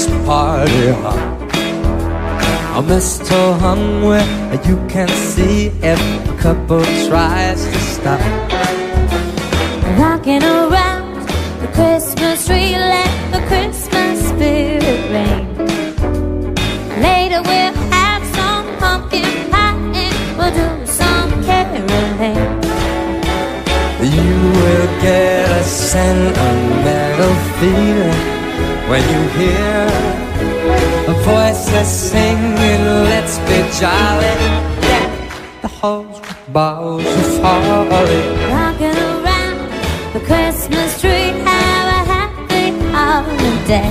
let's party hard. I'm so hungry, you can see if a couple tries to stop. Rocking around the Christmas tree, let the Christmas spirit reign. Later we'll have some pumpkin pie and we'll do some caroling. You will get a sentimental feeling when you hear a voices singing, let's be jolly. Deck the halls with boughs of holly. Rocking around the Christmas tree, have a happy holiday.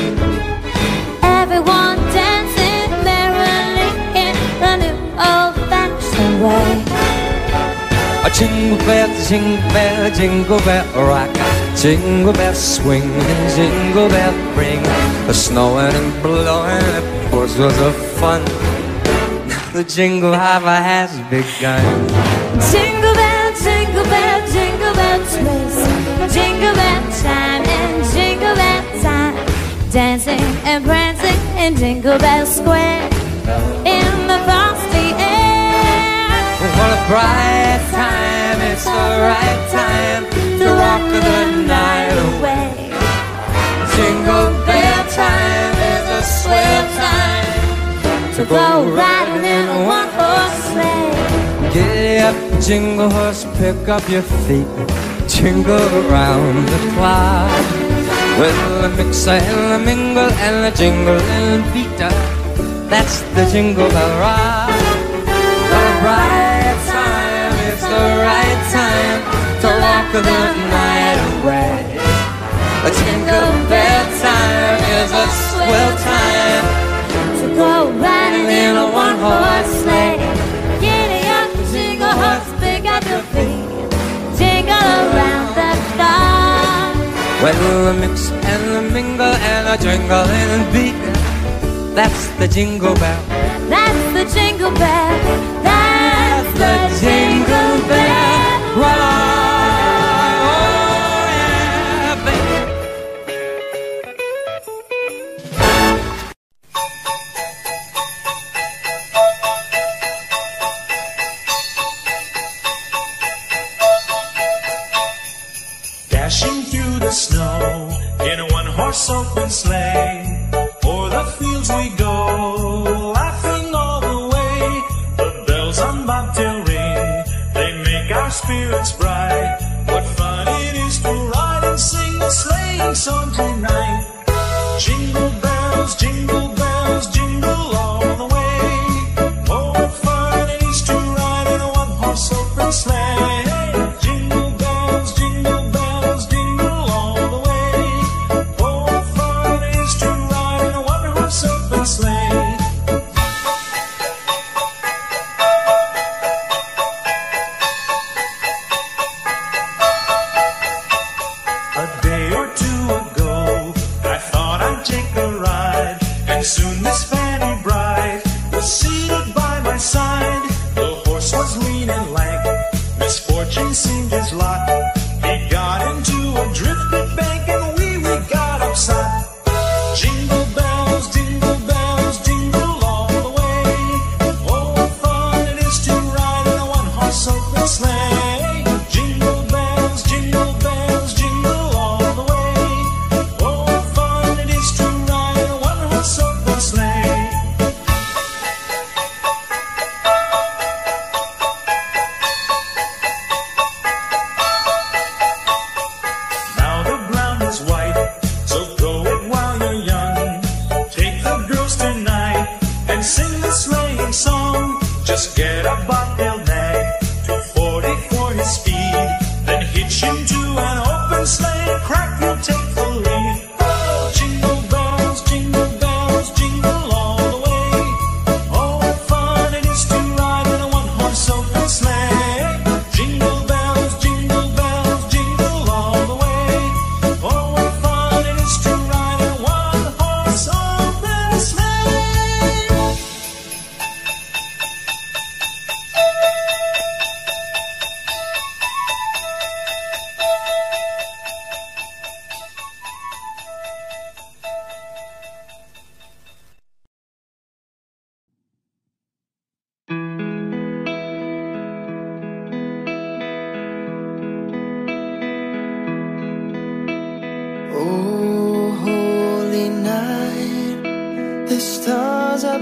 Everyone dancing merrily in the new old-fashioned way. A jingle bell, jingle bell rock. Jingle bells swing and jingle bell ring. The snowing and blowing, of course, was a fun. The jingle hopper has begun. Jingle bell, jingle bell, jingle bell twist. Jingle bell time and jingle bell time. Dancing and prancing in Jingle Bell Square. In the frosty air. What a bright time, it's the right time to walk the night away. Jingle bell time is a swell time to go riding in a one-horse sleigh. Giddy up, jingle horse, pick up your feet, jingle around the clock. With a mix and a mingle and a jingle and a beat, that's the Jingle Bell Rock. What a bright time, it's the right time to walk the night away. A jingle bell time is a swell time to go riding in a one-horse sleigh. Giddy up, jingle horse, pick up your feet, jingle around the clock. Well, a mix and a mingle and a jingle and a beat, that's the Jingle Bell. That's the Jingle Bell. That's the Jingle Bell Rock. Dashing through the snow in a one-horse open sleigh, o'er the fields we go, laughing all the way. The bells on bobtail ring, they make our spirits bright. What fun it is to ride and sing a sleighing song tonight. Jingle bells, jingle bells, jingle all the way. Oh, what fun it is to ride in a one-horse open sleigh. Jingle bells, jingle bells, jingle all the way. Oh, what fun it is to ride in a one-horse open sleigh.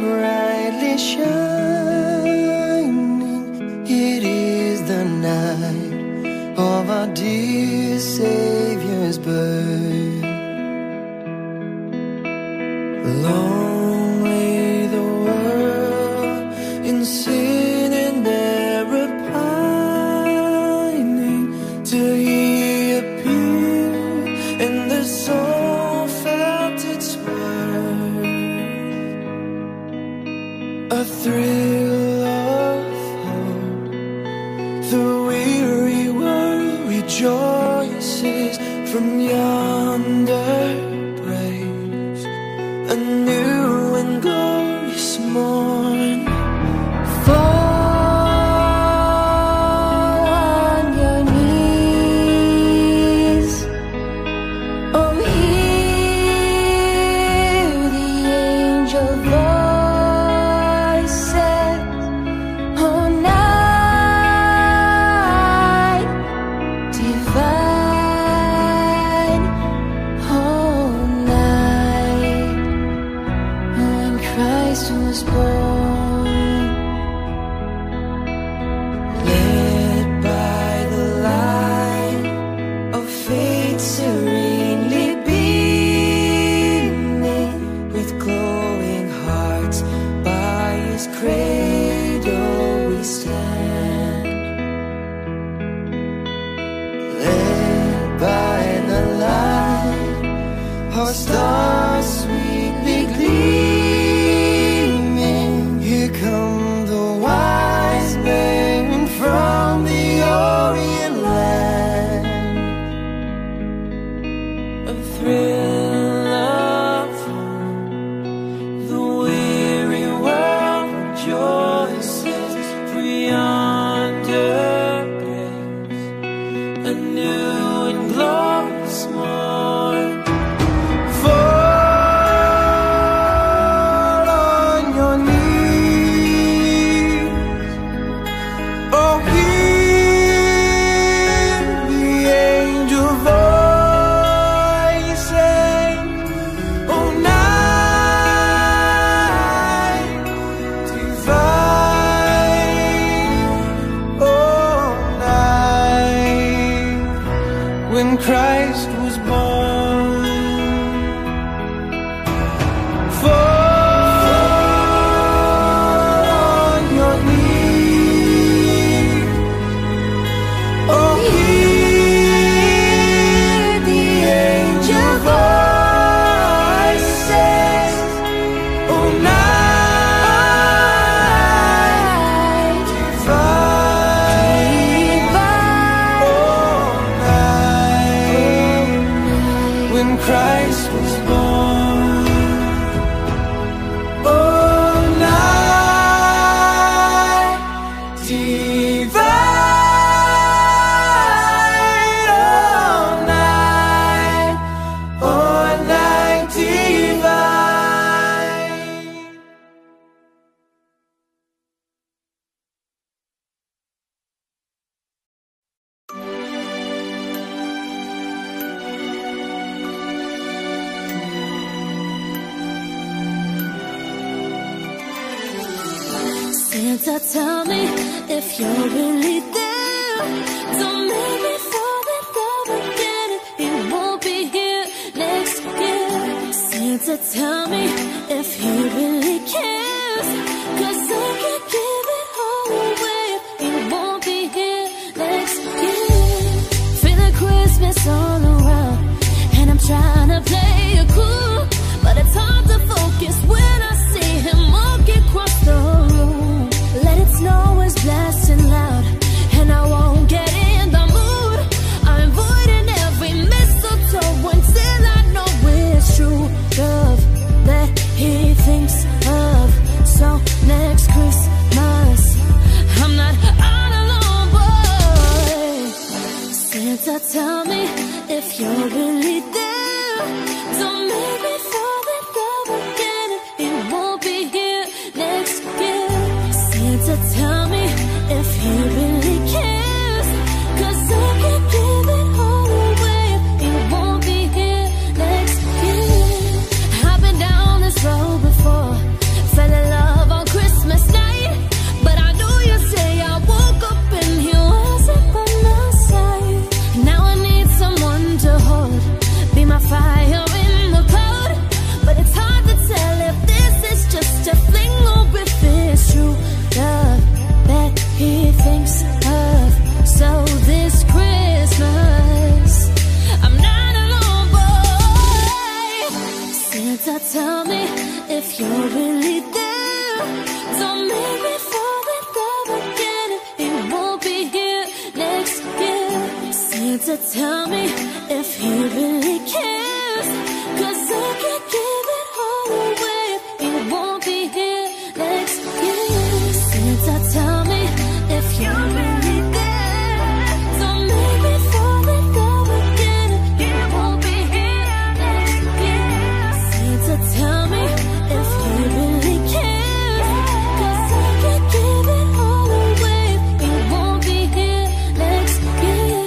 brightly shining. It is the night of our dear Savior's birth. Long lay the world in sin and error pining, till He appeared and the soul felt its worth. A thrill of hope, the weary world rejoices from yonder breaks a new and glorious morn. Fall on your knees, oh hear the angel voices, oh night divine, oh night when Christ was born. Led by the light of faith serenely beaming, with glowing hearts by His cradle we stand. Led by the light, our stars sweetly gleaming, here come the wise men from the Orient land. A thrill of hope, the weary world rejoices, for yonder breaks a new and glorious morn. Fall on your knees, oh hear the angel voices, oh night divine, oh night when Christ was born. Fall on your knees, oh hear the angel voices, oh night divine, oh night when Christ was born. Oh night divine, oh night divine. Santa, tell me if you're really there. Don't make me fall in love again. It won't be here next year. Santa, tell me if He really cares, 'cause I can't give it all away. It won't be here next year. Feeling Christmas all around, and I'm trying to play it cool, but it's hard to focus when I see Him walk across the room. Let it snow is blasting loud, and I won't get in the mood. I'm avoiding every mistletoe until I know it's true love that He thinks of. So next Christmas, I'm not all alone, boy. Santa, tell me if you're really there. Don't make me fall in love again. It won't be here next year. Santa, tell me if He really cares, 'cause I can't give it all away. It won't be here next year. I've been down this road before, fell in love Santa, tell me if he really cares, 'cause I could give it all away if he won't be here next year. Santa, tell me if you're really there, don't make me fall in love again if he won't be here next year. Santa, tell me if he really cares, 'cause I could give it all away if he won't be here next year.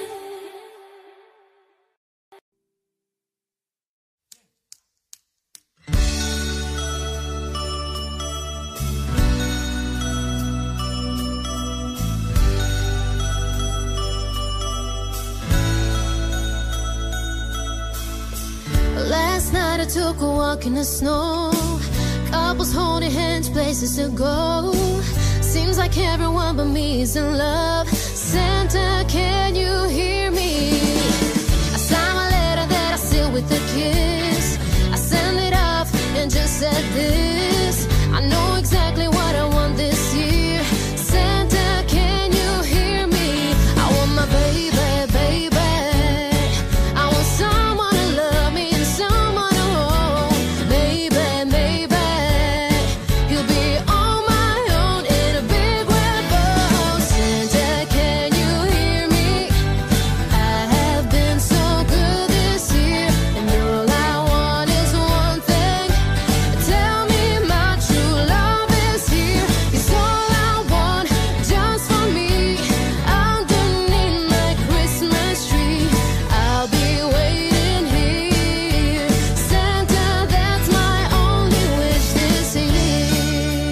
Last night I took a walk in the snow. Couples holding hands, places to go. Seems like everyone but me is in love. Santa, can you hear me? I signed my letter that I sealed with a kiss. I sent it off and just said this: I know exactly what I want this year. Santa, can you hear me? I want my baby, baby. I want someone to love me and someone to hold. Maybe, maybe he'll be on my own in a big red boat. Santa, can you hear me? I have been so good this year, and all I want is one thing. Tell me my true love is here. It's all I want, just for me. Underneath my Christmas tree, I'll be waiting here. Santa, that's my only wish this year.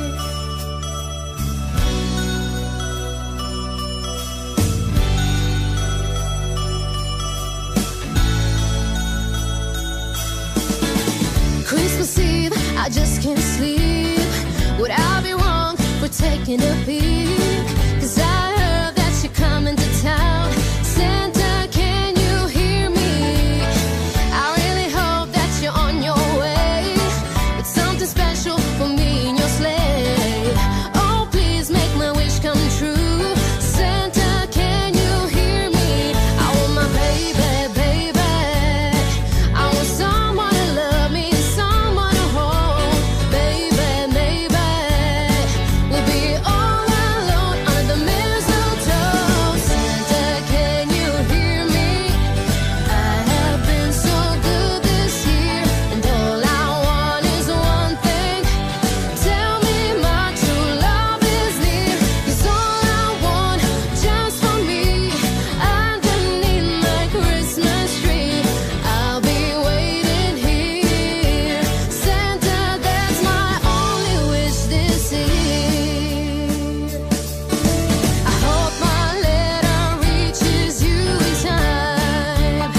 Christmas Eve, I just can't sleep. Would I be wrong for taking a peek? 'Cause I heard that you're coming to town. Santa, can you hear me? I really hope that you're on your way with something special for me in your sleigh. Oh, please make my wish come true. Santa, can you hear me? I want my baby, baby. I want someone to love me and someone to hold. Baby, maybe we'll be all alone under the mistletoe. Santa, can you hear me? I have been so good this year, and all I want is one thing. Tell me my true love is near. 'Cause all I want, just for me, underneath my Christmas tree, I'll be waiting here. Santa, that's my only wish this year. I hope my letter reaches you in time.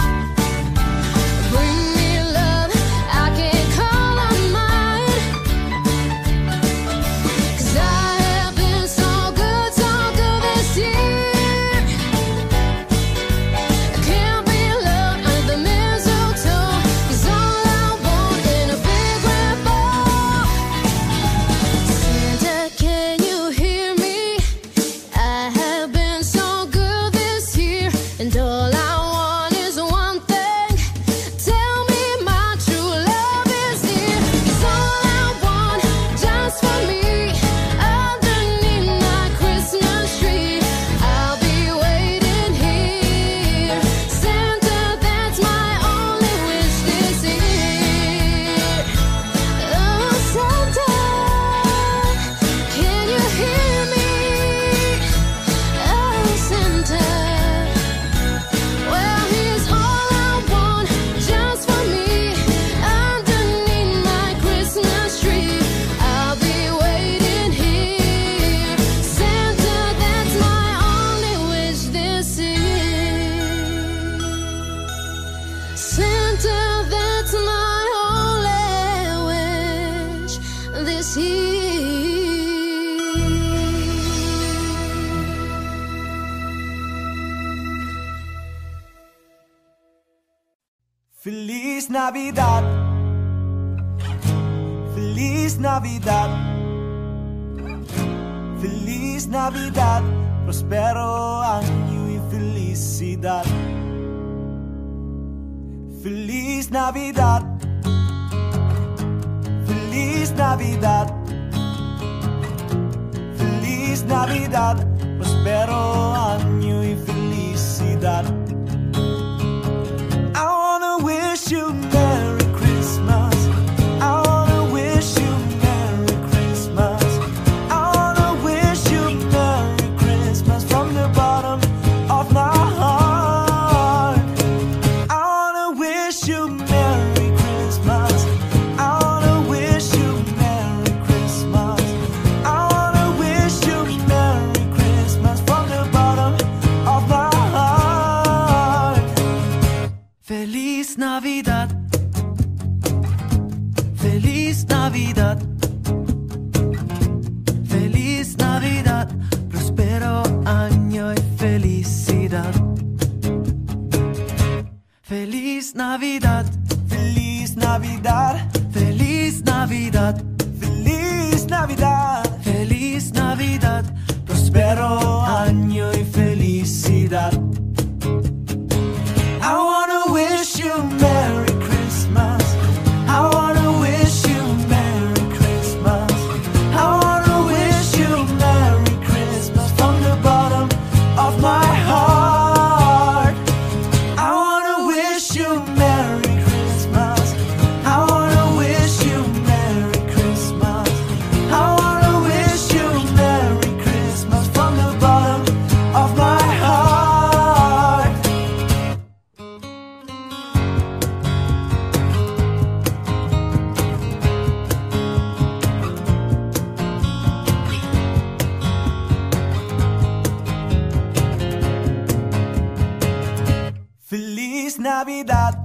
Bring me love I can call on mine. 'Cause I have been so good this year. I can't be alone under the mistletoe. 'Cause all I want in a big red boat. Santa, can you hear me? I have been so good this year, and all I want is one thing. Tell me my true love is near. 'Cause all I want, just for me, underneath my Christmas tree, I'll be waiting here. Santa, that's my only wish this year. Oh, Santa, can you hear me? Oh, Santa. Well, here's all I want, just for me, underneath my Christmas tree, I'll be waiting here. Santa, that's my only wish this year. Santa, that's my only wish this year. Feliz Navidad, Feliz Navidad, Feliz Navidad, prospero año y feliz felicidad. Feliz Navidad. Feliz Navidad. Feliz Navidad. Prospero año y felicidad. I wanna wish you Merry Christmas. I wanna wish you Merry Christmas. I wanna wish you Merry Christmas from the bottom of my heart. I wanna wish you Merry Christmas. I wanna wish you Merry Christmas. I wanna wish you Merry Christmas from the bottom of my heart. Feliz Navidad. Feliz Navidad. Feliz Navidad. Prospero año y felicidad. Feliz Navidad. Feliz Navidad. Feliz Navidad. Feliz Navidad. Feliz Navidad. Prospero año y felicidad. I wanna wish you Merry Christmas. I wanna wish you Merry Christmas. I wanna wish you Merry Christmas from the bottom of my heart. I wanna wish you Merry Christmas. I wanna wish you Merry Christmas. I wanna wish you Merry Christmas from the bottom of my heart. Feliz Navidad.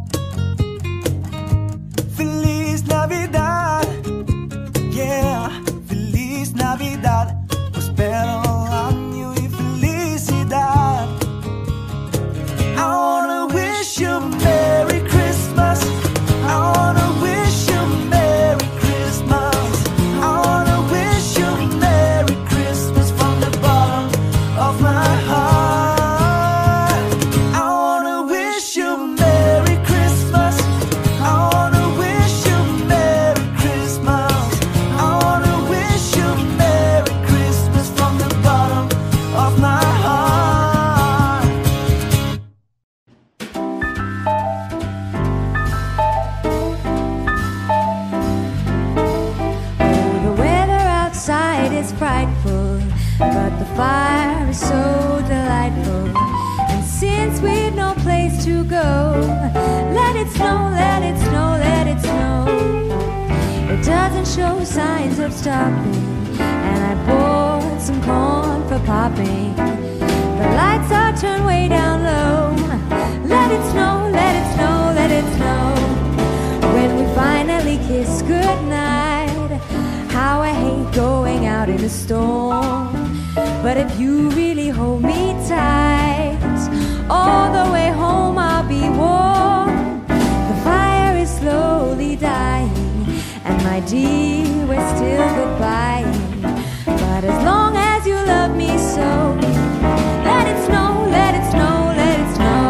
Feliz Navidad. Yeah. Feliz Navidad. Prospero año y felicidad. I wanna wish you Merry Christmas. I wanna wish you Merry Christmas. I wanna wish you Merry Christmas from the bottom of my heart. I wanna wish you Merry Christmas. I wanna wish you Merry Christmas. I wanna wish you Merry Christmas from the bottom of my heart. The weather outside is frightful, but the fire is so delightful. And since we've no place to go, let it snow, let it snow, let it snow. It doesn't show signs of stopping, and I bought some corn for popping. The lights are turned way down low. Let it snow, let it snow, let it snow. When we finally kiss goodnight, how I hate going out in a storm. But if you really hold me tight, all the way home I'll be warm. The fire is slowly dying, and my dear, we're still goodbye. But as long as you love me so, let it snow, let it snow, let it snow.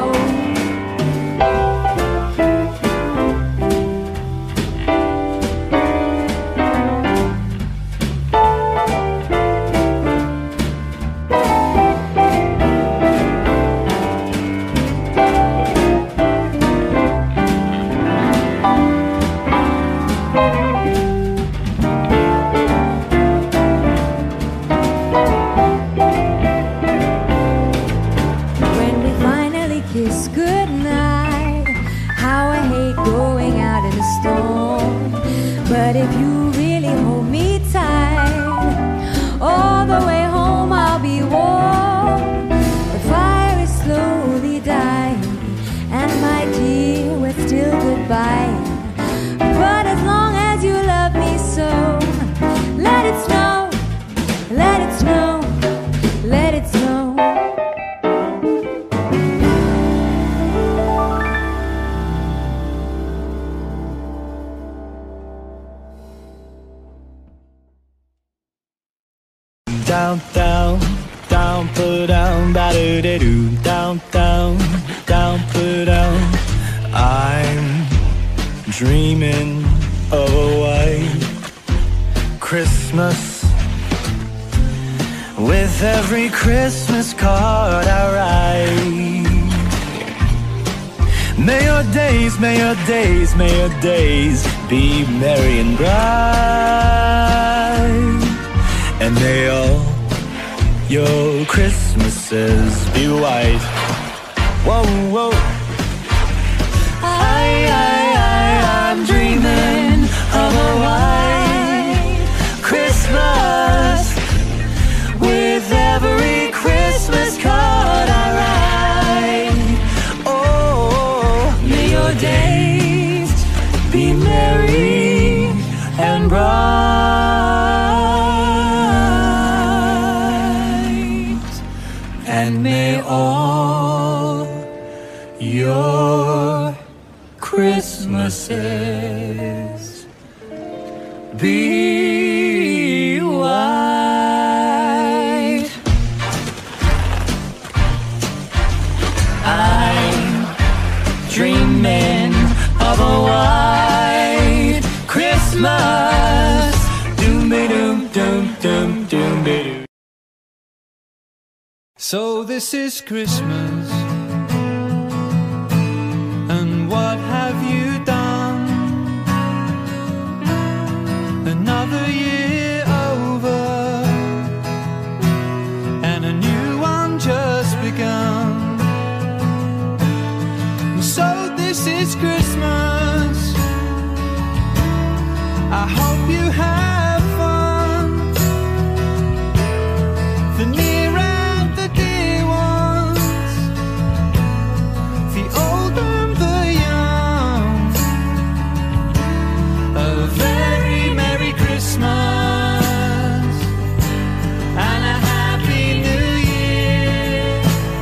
When we finally kiss goodnight, how I hate going out in a storm. But if you really hold me tight, all the way home I'll be warm. The fire is slowly dying, and my dear, we're still goodbye. But as long as you love me so, let it snow, let it snow, let it snow. Down, down, down, put down ba-do-de-doo, down, down, down, put down. I'm dreaming of a white Christmas, with every Christmas card I write. May your days, may your days, may your days be merry and bright, and may all your Christmases be white. Whoa, whoa. I'm dreaming of a white Christmas, with every Christmas card I write. Oh, may your days be merry and bright, and may all your Christmases be white. I'm dreaming of a white Christmas. Doom-be-doom-doom-doom-doom-be-doo. So this is Christmas, and what have you done? Another year over, and a new one just begun. So this is Christmas, I hope you have fun. The near and the dear ones, the old and the young. A very Merry Christmas and a Happy New Year.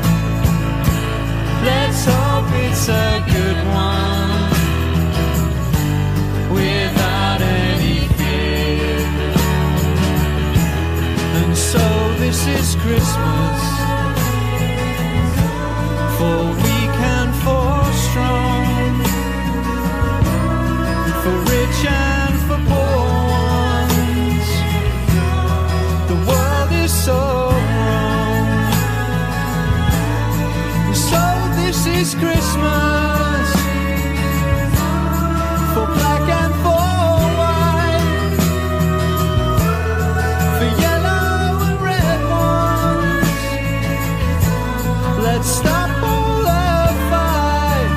Let's hope it's a good one, without any fear. And so this is Christmas, for weak and for strong, for rich and for poor ones. The world is so wrong. So this is Christmas, for black and for white, for yellow and red ones. Let's stop all the fight.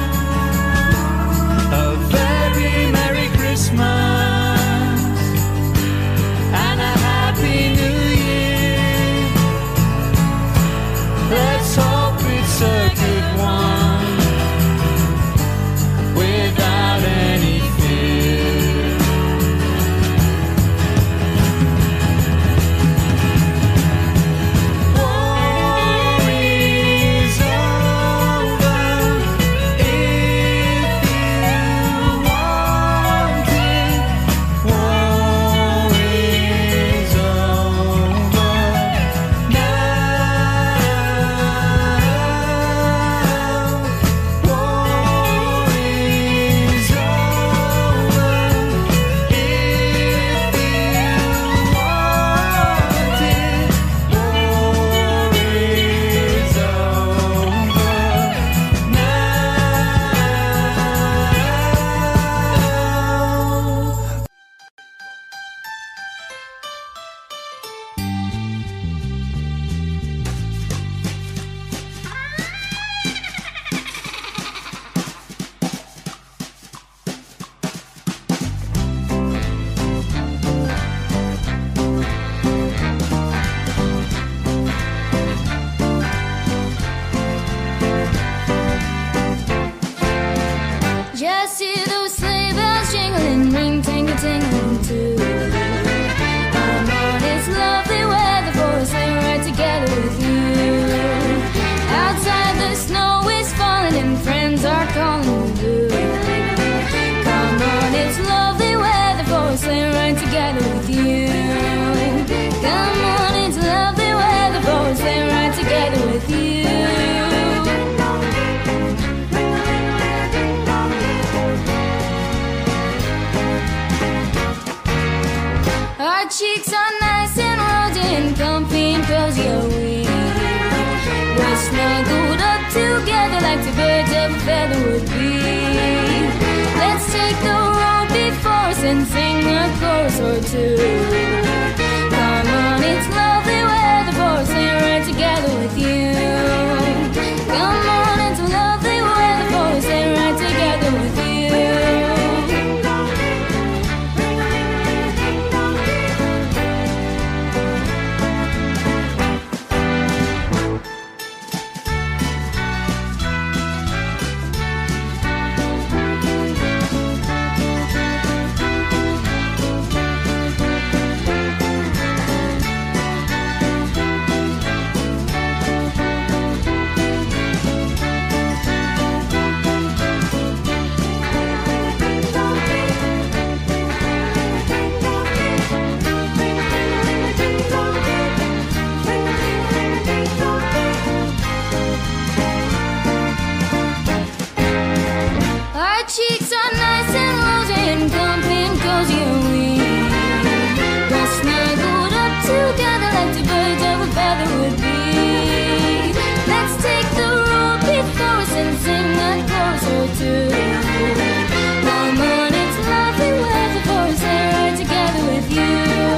A very Merry Christmas and a Happy New Year. Let's hope it's a good one, cheeks are nice and rosy and comfy and cozy are we. We're snuggled up together like two birds of a feather would be. Let's take the road before us and sing a chorus or two. Come on, it's lovely weather for us and right together with you. Come on, it's lovely weather for us and right together with you. Cheeks are nice and rosy and comfy and cozy and we. We're snuggled up together like two birds of a feather would be. Let's take the road before us and sing a chorus or two. Come on, it's lovely weather for us and right together with you.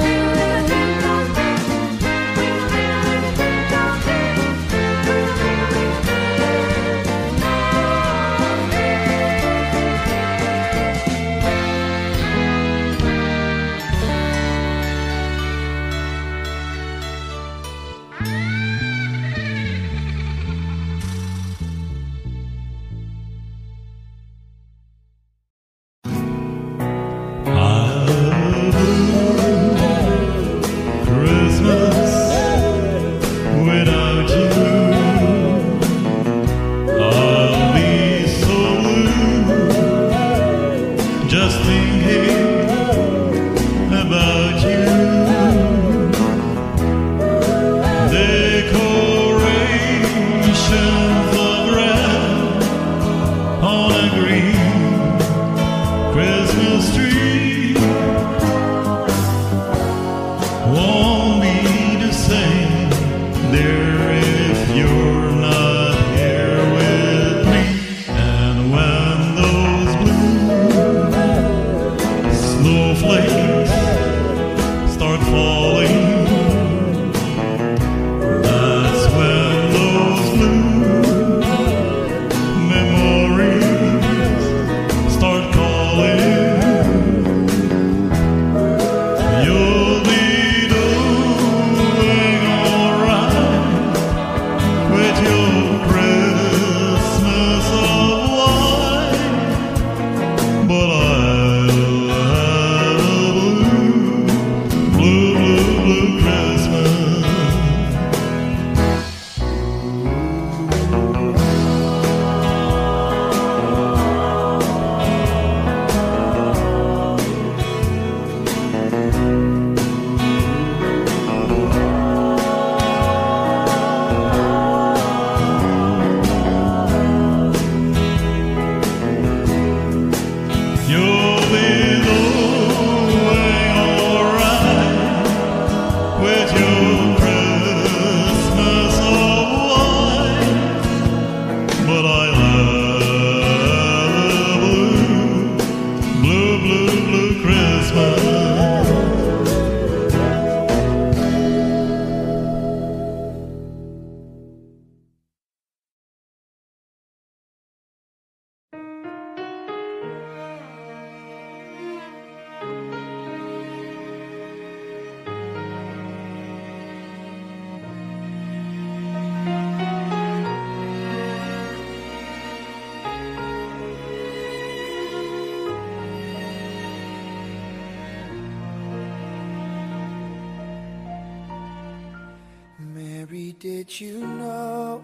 Did you know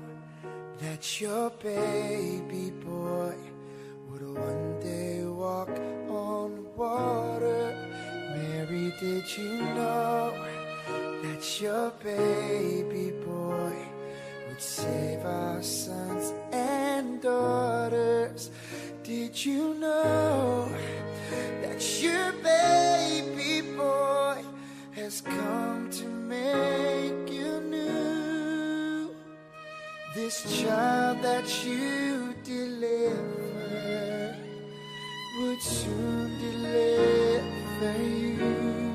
that your baby boy would one day walk on water? Mary, did you know that your baby boy would save our sons and daughters? Did you know that your baby boy has has come to make you new. This child that you delivered would soon deliver you.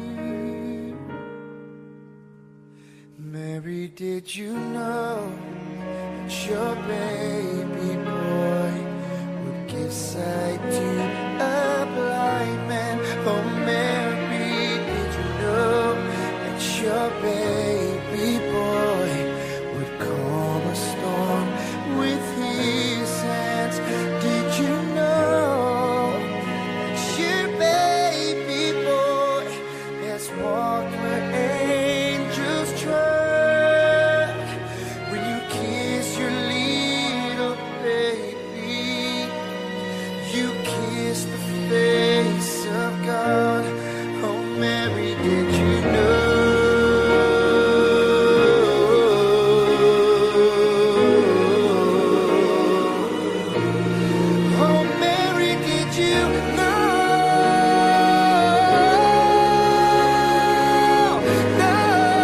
Mary, did you know that your baby boy would give sight to a blind man? Oh, Mary, did you know that your baby boy would calm a storm with his hands? Did you know that your baby boy has walked where angels trod? When you kiss your little baby, you kiss the face of God. Oh, Mary, did you know? Oh, Mary, did you know? No.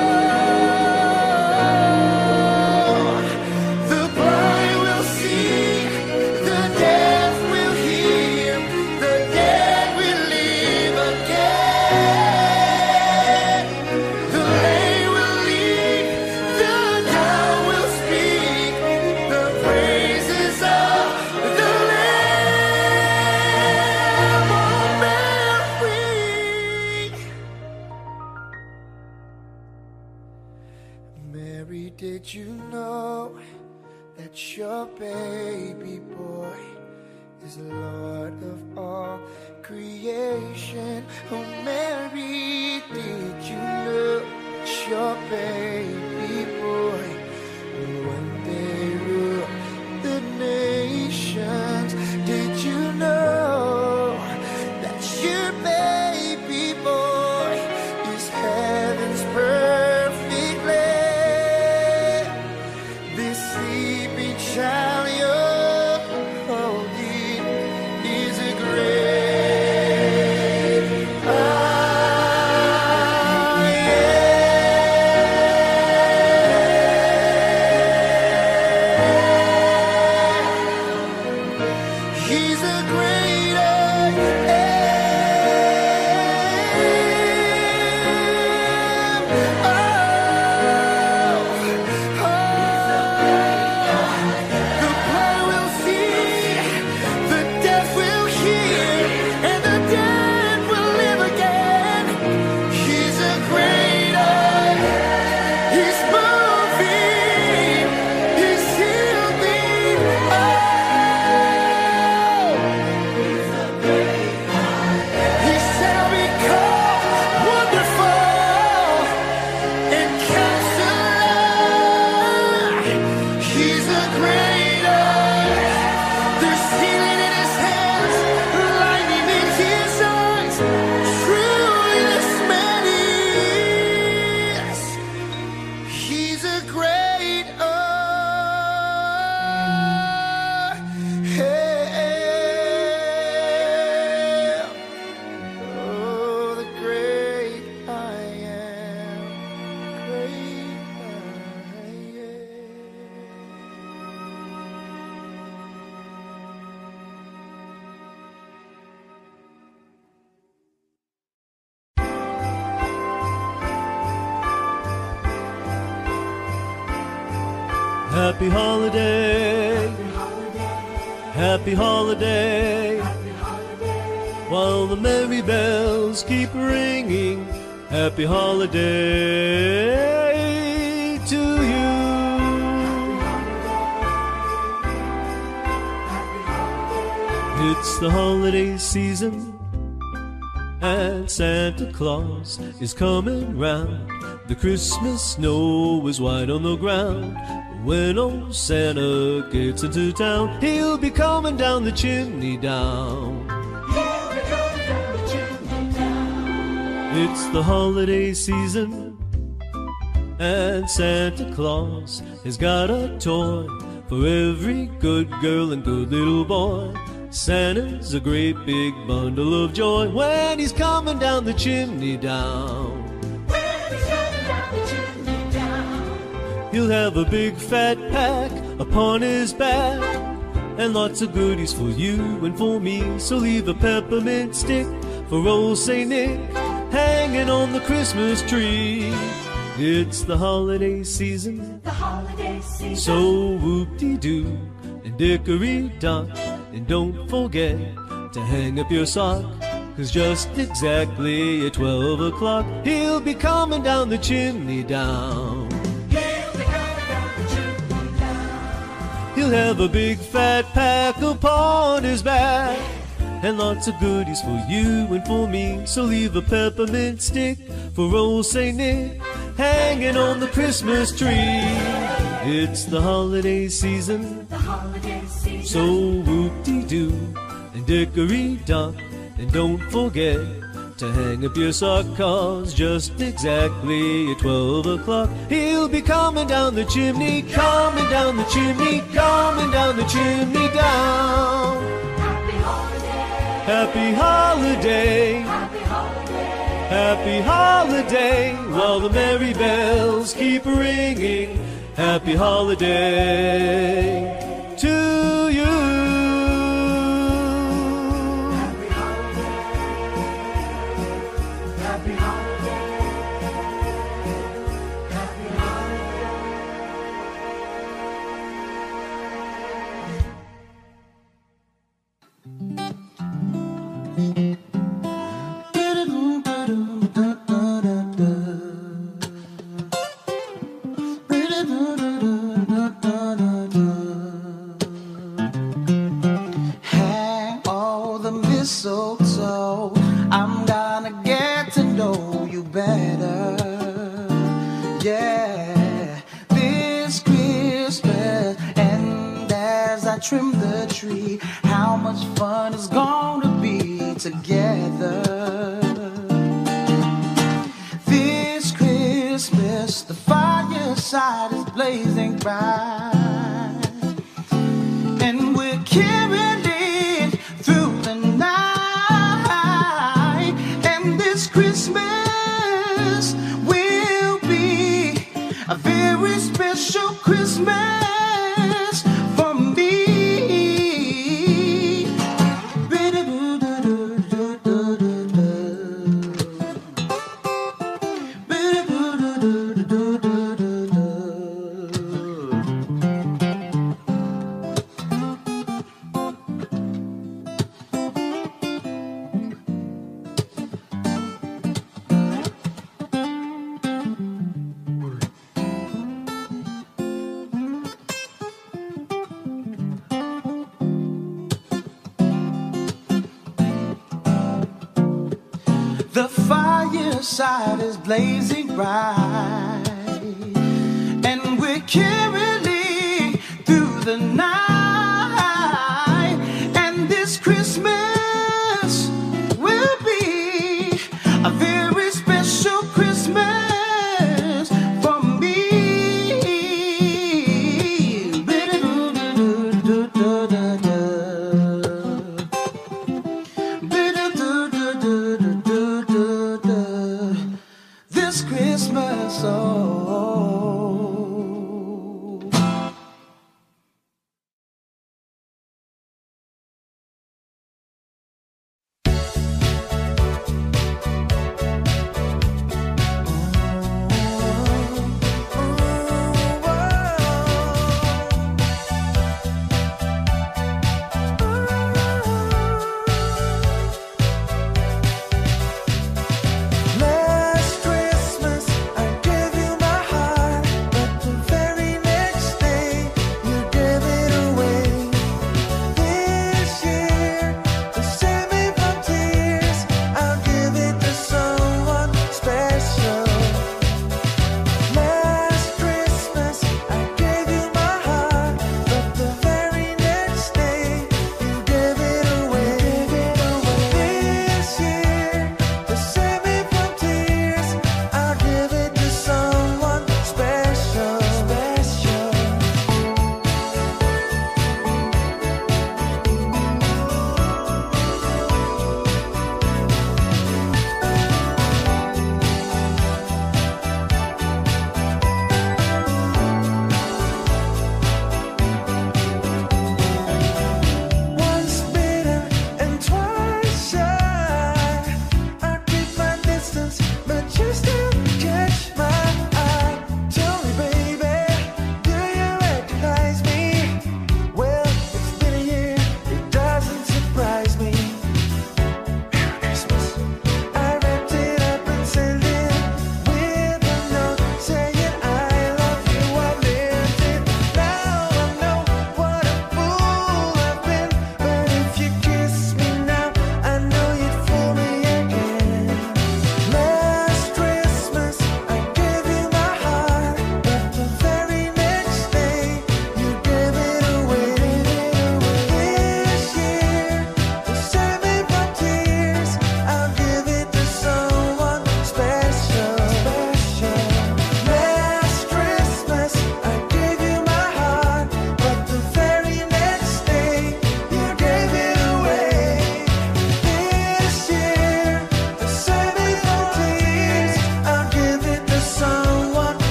The blind will see, the deaf will hear, the dead will live again. The lame will leap, the dumb will speak, the praises of the Lamb. Oh, Mary. Mary, did you know that your baby boy is Lord of all creation? Oh, Mary, did you know that your baby boy will one day rule the nations? Did you know that your baby boy is heaven's perfect lamb? This sleeping child you're holding is a great I am. He's a great I am. The blind will see, the deaf will hear, and the dead will live again. He's a great I am. He's moving, he's healing. He shall be called Wonderful and Counselor. He's a great I am. There's healing in his hands, lightning in his eyes. Truly this man is. He's a great I am. Oh, the great I am. Great I am. Happy holiday, happy holiday, while the merry bells keep ringing. Happy holiday to you. It's the holiday season, and Santa Claus is coming round. The Christmas snow is white on the ground. When old Santa gets into town, he'll be coming down the chimney down. It's the holiday season, and Santa Claus has got a toy for every good girl and good little boy. Santa's a great big bundle of joy when he's coming down the chimney down. He'll have a big fat pack upon his back, and lots of goodies for you and for me. So leave a peppermint stick for old Saint Nick hanging on the Christmas tree. It's the holiday season, so whoop-de-doo and dickory-dock. And don't forget to hang up your sock, 'cause just exactly at 12 o'clock he'll be coming down the chimney down. He'll have a big fat pack upon his back, and lots of goodies for you and for me. So leave a peppermint stick for old Saint Nick hanging on the Christmas tree. It's the holiday season, so whoop-de-doo and dickory-dock. And don't forget to hang up your sock, 'cause just exactly at 12 o'clock he'll be coming down the chimney, coming down the chimney, coming down the chimney down. Happy holiday, happy holiday, happy holiday, happy holiday, while the merry bells keep ringing. Happy holiday to you. Hang all the mistletoe, I'm gonna get to know you better. Yeah, this Christmas, and as I trim the tree, how much fun it's gonna be together. This Christmas, the fireside is blazing bright, and we're carrying through the night. And this Christmas will be a very special Christmas for me. The fireside is blazing bright, and we're caroling through the night. And this Christmas will be a very special Christmas for me. This Christmas, oh. Last Christmas I gave you my heart.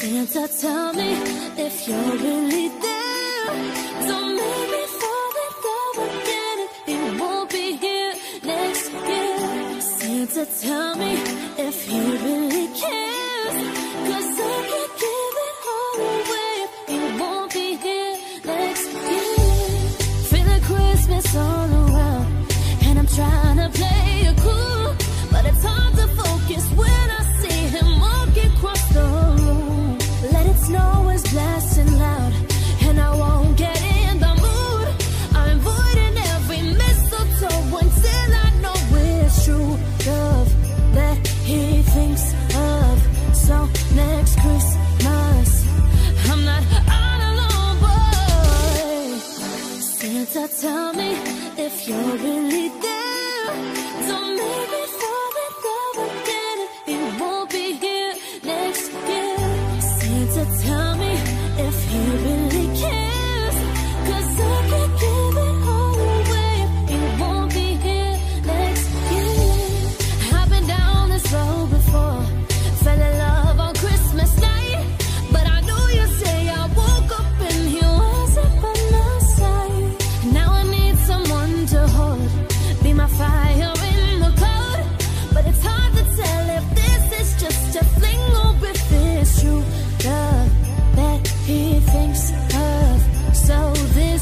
Santa, tell me if you're really there. Don't make me fall in love again if you won't be here next year. Santa, tell me if he really cares, 'cause I can't give it all away if he won't be here next year. Feeling Christmas all around, and I'm trying to play it cool, but it's hard to focus when I see him walking across the room. Let it snow is blasting loud, and I won't get in the mood. I'm avoiding every mistletoe until I know it's true love that he thinks of. So next Christmas, I'm not all alone, boy. Santa, tell me if you're really there. Don't make me fall in love again if he won't be here next year. Santa, tell me if he really cares, 'cause I can't give it all away if he won't be here next year. I've been down this road before, fell in love on Christmas night, but I knew you'd say I woke up and he wasn't by my side. Now I need someone to hold, be my fire in the cold, but it's hard to tell if this is just a fling or if it's true love that he thinks of. So this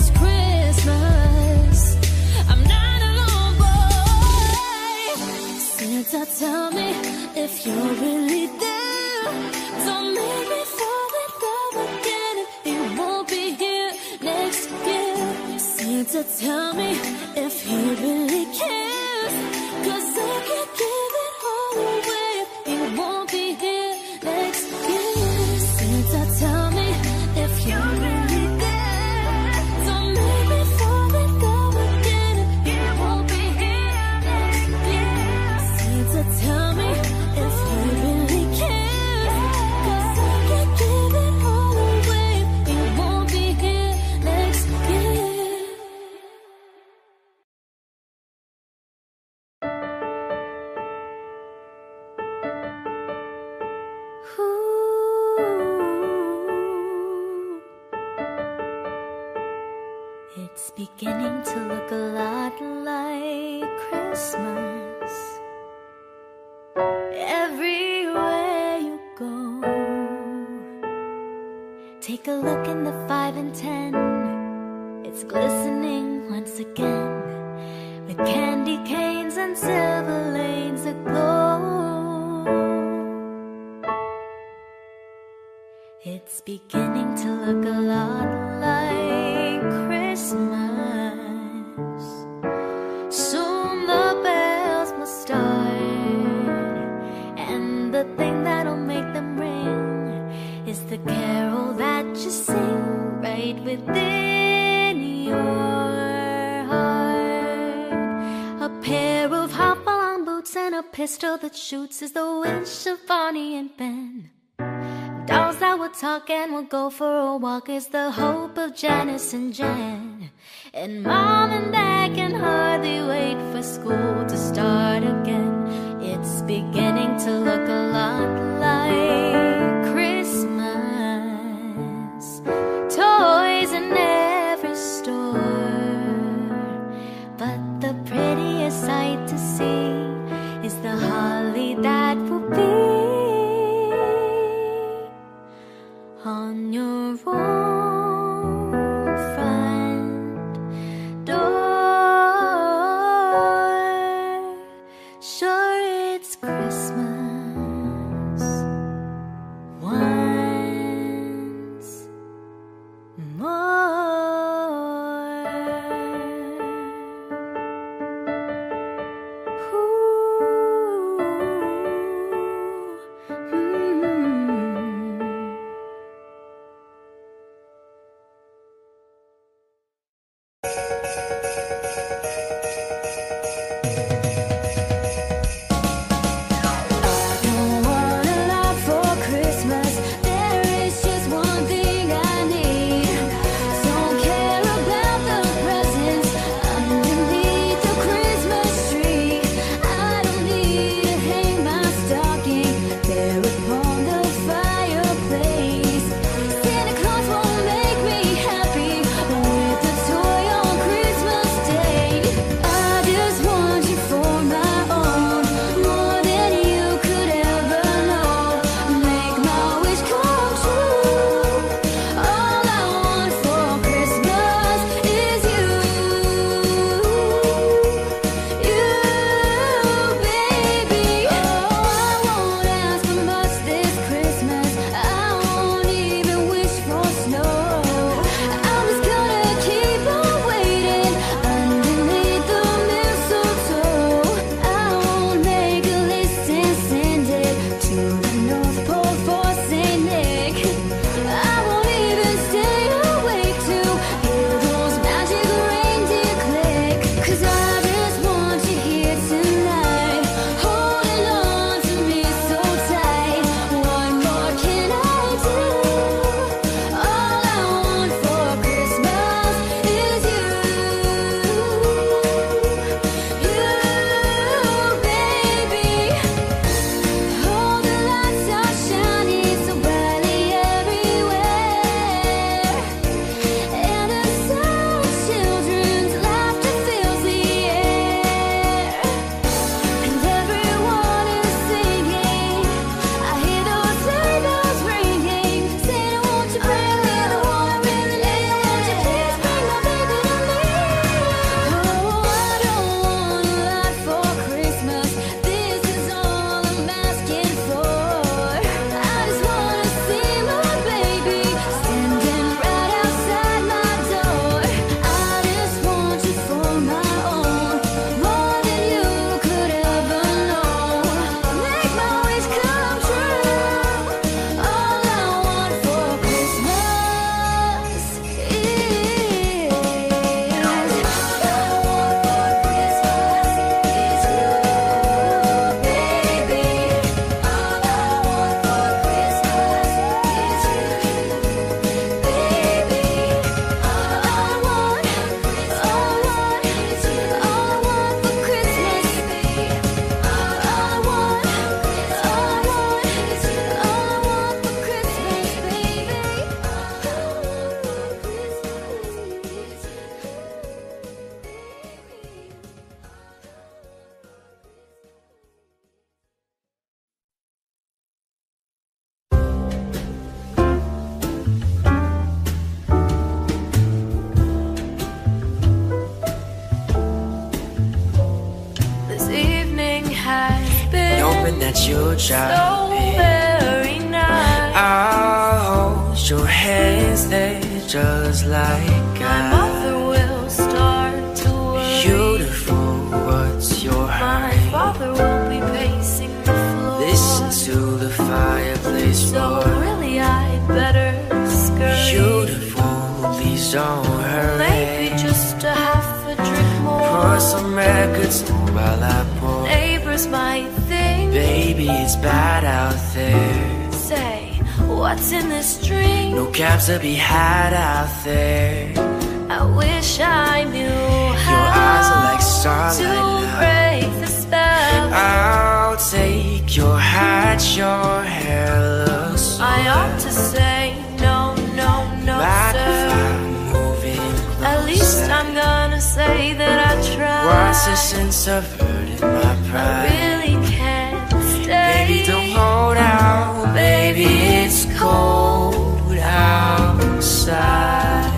Christmas, I'm not alone, boy. Santa, tell me if you're really there. Don't make me fall in love again if he won't be here next year. Santa, tell me if he really cares, 'cause I can't give it all away if he won't be here next year. Santa, tell me if you're really there. Don't make me fall in love again if he won't be here next year. Santa, tell me if he really cares, 'cause I can't give it all away if he won't be here next year. It's beginning to look a lot like Christmas everywhere you go. Take a look in the 5 and 10. It's glistening once again with candy canes and silver lanes aglow. It's beginning to look a lot like Christmas. Soon the bells must start, and the thing that'll make them ring is the carol that you sing right within your heart. A pair of hop-along boots and a pistol that shoots is the wish of Bonnie and Ben. Dolls that will talk and will go for a walk is the hope of Janice and Jen. And Mom and Dad can hardly wait for school to start again. It's beginning to look a lot like Christmas. Toys in every store, but the prettiest sight to see is the holly that will be on your own front door. Sure, it's Christmas, that you drive so me. very nice. I'll hold your hands, they're just like My mother will start to worry. Beautiful, what's your My hurry? father will be pacing the floor. Listen to the fireplace So roar. really I'd better scurry. Beautiful, please don't hurry. Maybe just a half a drink more. Pour some records on while I pour. Neighbors might think, Baby, it's bad out there. say, what's in this drink? No cabs to be had out there. I wish I knew how Your eyes are like starlight to now. break the spell. I'll take your hat, your hair looks so I ought to say no, no, no, Mind sir. if I'm moving closer? At least I'm gonna say that I tried. What's the sense of hurting my I pride? really can't stay. Baby, don't hold out. Baby, it's cold outside.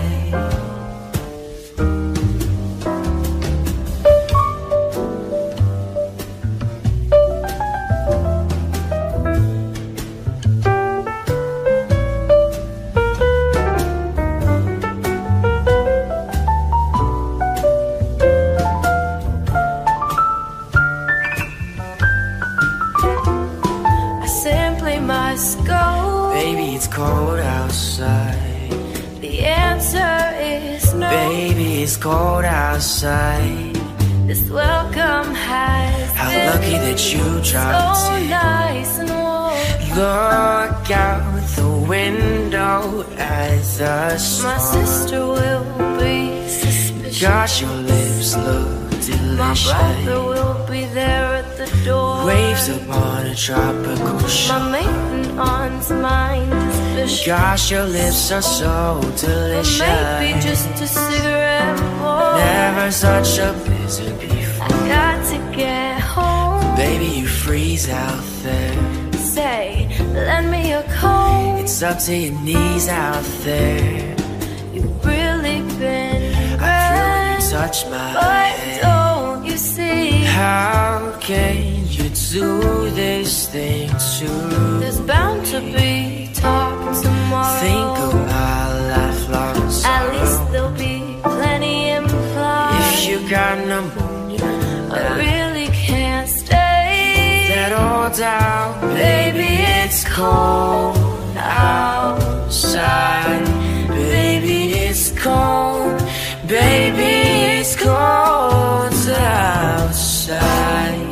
I simply must go. Baby, it's cold outside. The answer is no. Baby, it's cold outside. This welcome has How been lucky that you dropped so in. nice and warm. Look out the window at the My storm. sister will be suspicious. Gosh, your lips look My brother delicious. will be there at the door. Waves upon a tropical My shore. maiden aunt's mind is vicious. Gosh, your lips are so Or delicious. maybe just a cigarette more. Never such a blizzard I before. got to get home. Baby, you freeze out there. Say, lend me a coat. It's up to your knees out there. You've really been I feel when you grand. touch my But head. don't you see? How can you do this thing to There's bound to be talk tomorrow. think of my lifelong At sorrow? least there'll be plenty implied. If you got pneumonia, I really can't stay. that all down, baby, it's cold outside. Baby, it's cold. Baby, it's cold outside.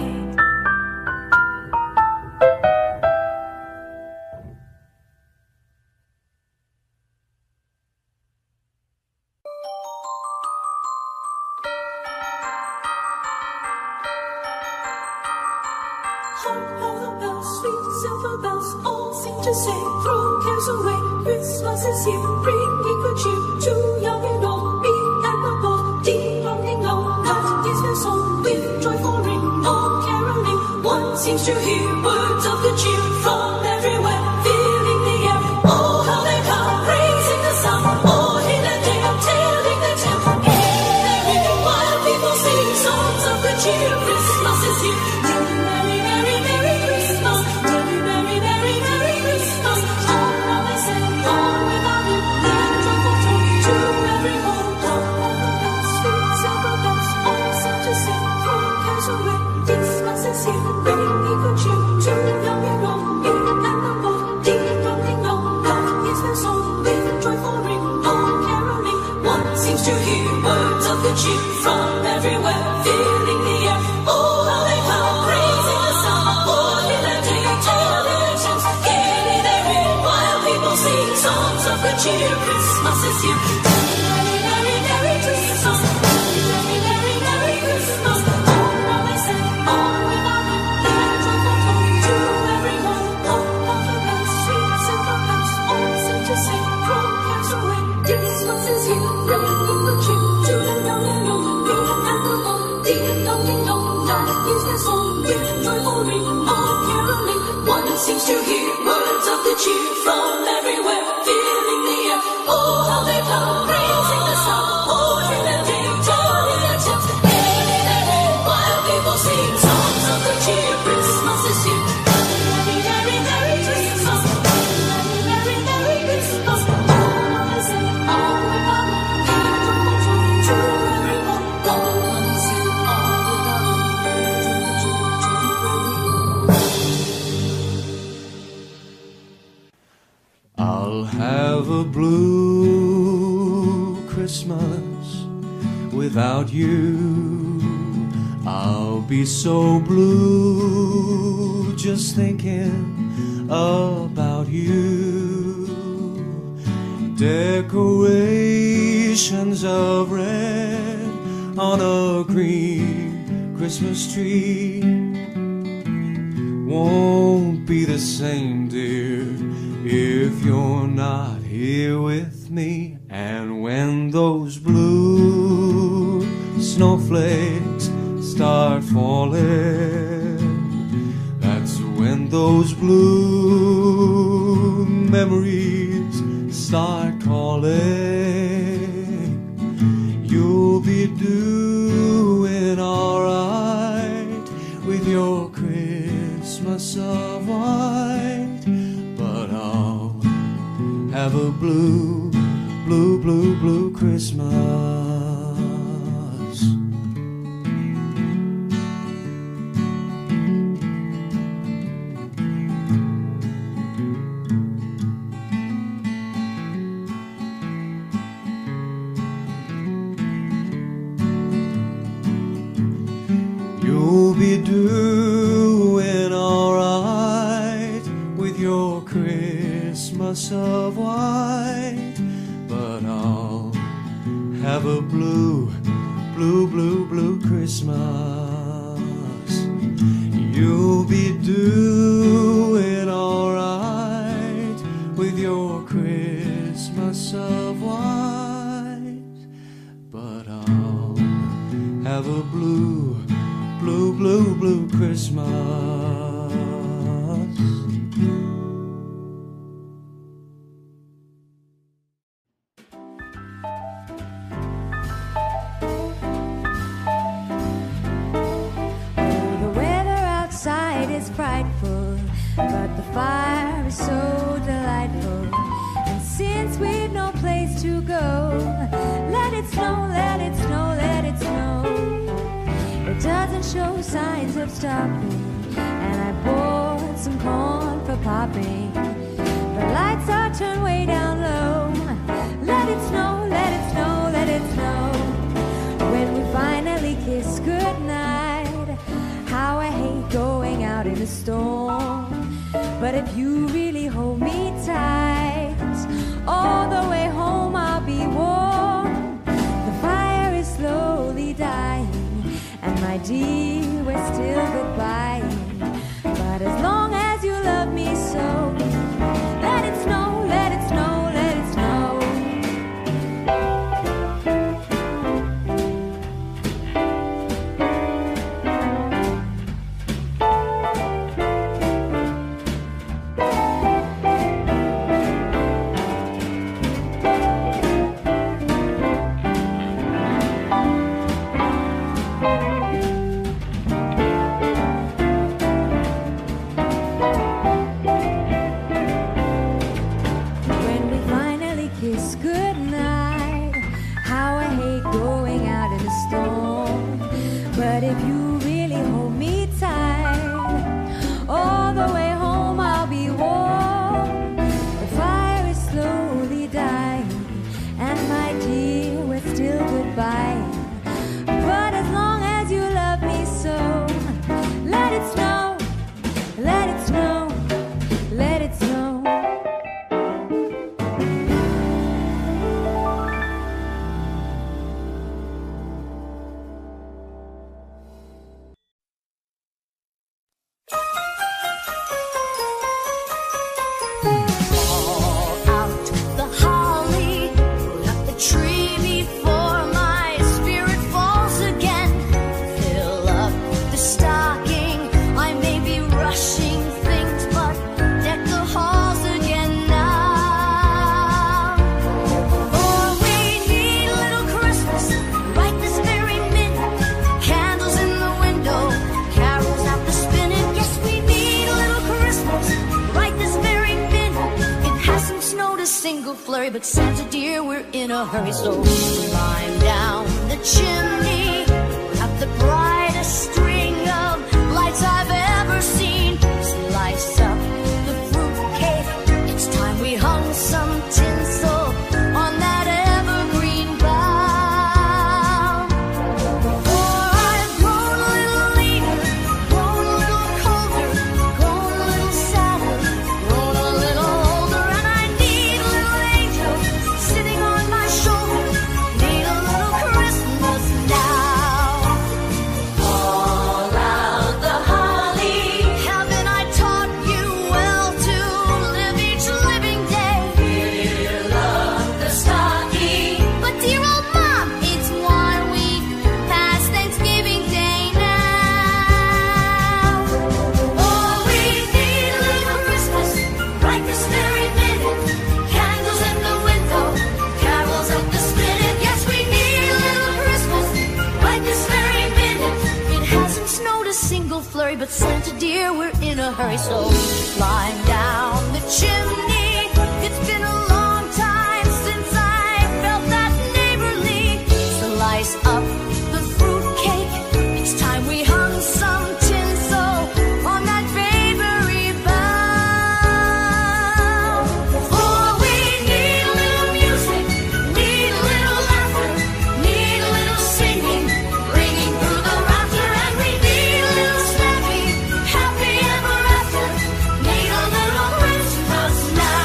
All the bells, sweet silver bells, all seem to say, throw cares away. Christmas is here, bringing good cheer to young and old, big and the bold. Ding dong, ding dong, that is their song with joyful ring, all caroling. One seems to hear words of good cheer from everywhere, filling the air. Oh, how they come, praising the sun. Oh, hill and dale, telling their tale. Here and there, while people sing songs of good cheer, Christmas is here. Merry, merry, merry Christmas. Merry, merry, merry, merry Christmas. All now they say, all without it, their joyful tone to every home. All the bells, sweet silver bells, all seem to sing, throw cares away. Christmas is here, bringing good cheer to young and old, big and the bold. Ding dong, ding dong, that is their song with joyful ring, all caroling. One seems to hear words of good cheer from everywhere, filling the air. Oh, how they come, praising the sun. Oh, hill and dale, telling their tales. Gaily they ring while people sing songs of good cheer. Christmas is here. Merry, merry, merry Christmas. Merry, merry, merry Christmas. All now they say, all without it, their joyful tone to every home. All of the bells, sweet silver bells, all seem to sing, throw cares away. Christmas is here, bringing good cheer to the young and old, big and the bold. Ding dong, ding dong, that is their song with joyful ring, all caroling. One seems to hear words of good cheer from everywhere, filling the air. Oh, how they come, praising the sun. Oh, hill and dale, telling their tales. Gaily they ring while people sing songs of good cheer. Christmas is here. I'll have a blue Christmas without you. I'll be so blue just thinking about you. Decorations of red on a green Christmas tree won't be the same, dear, if you're not here with me. And when those blue snowflakes start falling, that's when those blue memories start calling. You'll be doing alright with your Christmas of white, but I'll have a blue, blue, blue, blue Christmas. You'll be doing alright with your Christmas of white, but I'll have a blue, blue, blue, blue Christmas. You'll be doing alright with your Christmas of white, but I'll have a blue, blue, blue, blue Christmas. The weather outside is frightful, but the fire is so delightful. And since we've no place to go, let it snow, let it snow, let it snow. It doesn't show signs of stopping, and I bought some corn for popping. The lights are turned way down low. Let it snow, let it snow, let it snow. When we finally kiss goodnight, how I hate going out in the storm. But if you really hold me tight, all the way home I'll be warm. The fire is slowly dying, and my dear, we're still goodbye. But as long as you love me so, let it snow, let it snow, let it snow. flurry, but Santa dear, we're in a hurry. So climb down the chimney, have the brightest string of lights I've ever seen. Slice up the fruitcake, it's time we hung right this very minute. Candles in the window, carols at the spinet. Yes, we need a little Christmas right this very minute. It hasn't snowed a single flurry, but Santa dear, we're in a hurry. So flying down the chimney, it's been a long time since I felt that neighborly. Slice up the fruitcake, it's time we hung some tinsel on that bakery bough. For we need a little music, need a little laughter, need a little singing, ringing through the rafter, and we need a little snappy, happy ever after, need a little Christmas now.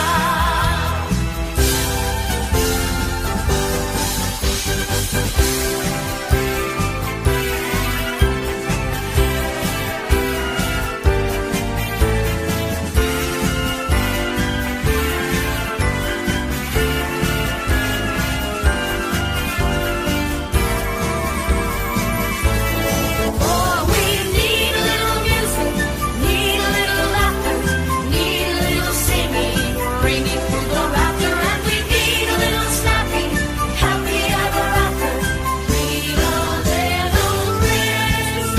Oh, we need a little music, need a little laughter, need a little singing, ringing through the rafter, and we need a little snappy, happy ever after, need a little Christmas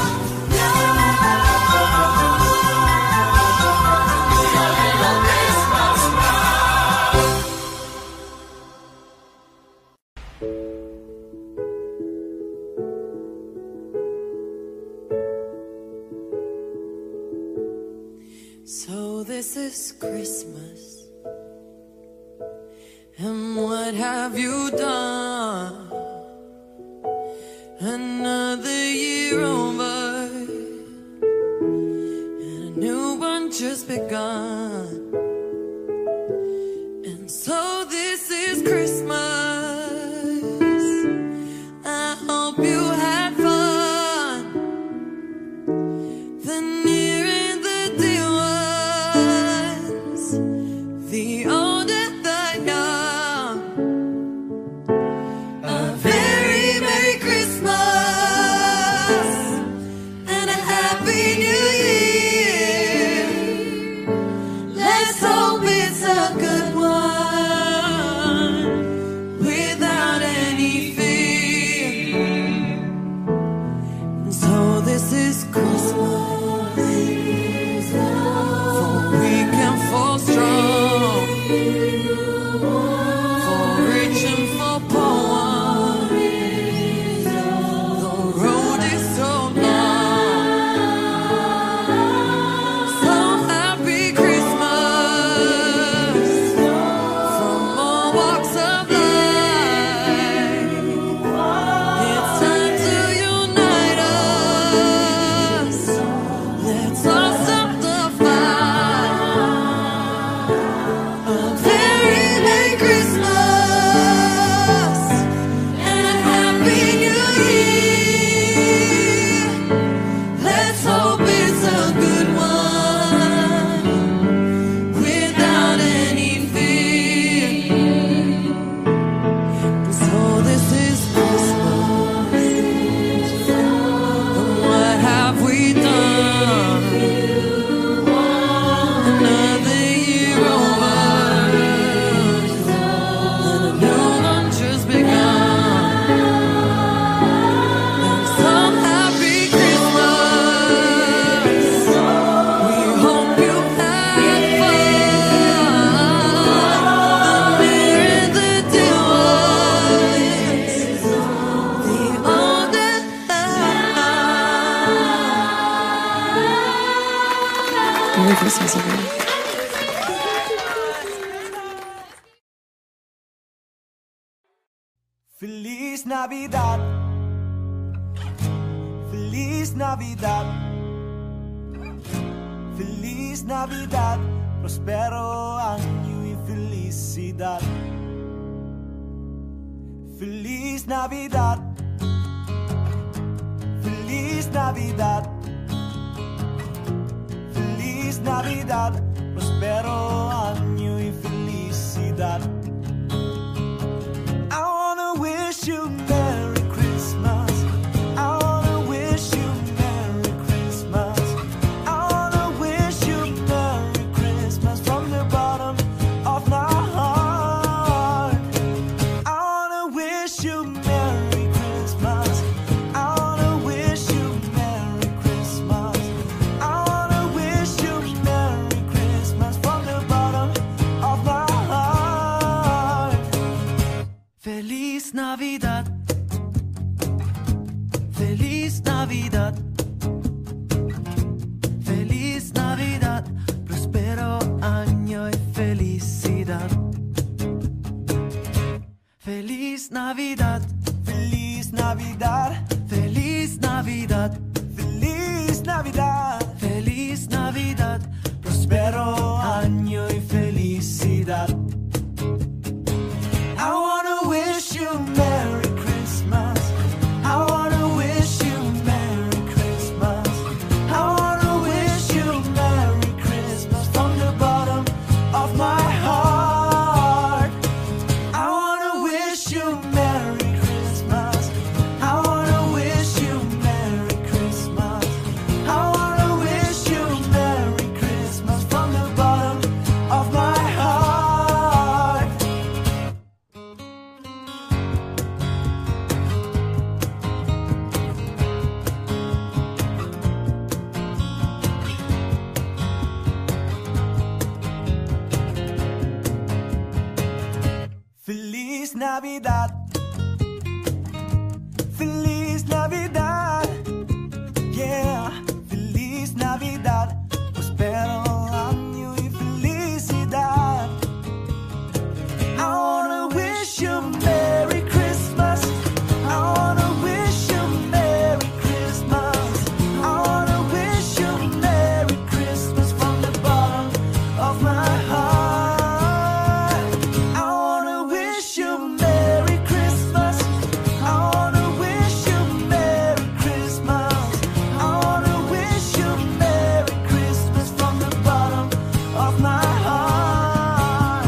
So this is Christmas, and what have you done? Another year over, and a new one just begun. And so this is Christmas. I hope you had fun. The near and the dear ones, the old and the young. A very Merry Christmas and a Happy New Year. Let's hope it's a good one without any fear. And so this is Christmas. For weak and for strong, for rich and for poor. The road is so long. So happy Christmas from all walks of life. It's time to unite us. Let's all stop the fight. A very Merry Christmas and a Happy New Year. Let's hope it's a good one without any fear. So this is Christmas, and what have we done? Another year over, and a new one just begun. And some happy Christmas. We hope you had fun. The near and the dear ones, the old and Merry Christmas, everyone. Feliz Navidad, Feliz Navidad, Feliz Navidad, prospero año y felicidad. Feliz Navidad, Feliz Navidad, Feliz Navidad, prospero año y felicidad. I wanna wish you Merry Christmas. I wanna wish you Merry Christmas. I wanna wish you Merry Christmas from the Navidad, Feliz Navidad, Feliz Navidad, Feliz Navidad, Feliz Navidad, prospero año y felicidad. I wanna wish you Merry Christmas. I wanna wish you Merry Christmas. I wanna wish you Merry Christmas from the bottom of my heart. I wanna wish you Merry Christmas. I wanna wish you Merry Christmas. I wanna wish you Merry Christmas from the bottom of my heart. Feliz Navidad, Feliz Navidad, yeah, Feliz Navidad, prospero año y felicidad. I wanna wish you Merry Christmas. I wanna wish you Merry Christmas. I wanna wish you Merry Christmas from the bottom of my heart. I wanna wish you Merry Christmas. I wanna wish you Merry Christmas. I wanna wish you Merry Christmas from the bottom of my heart.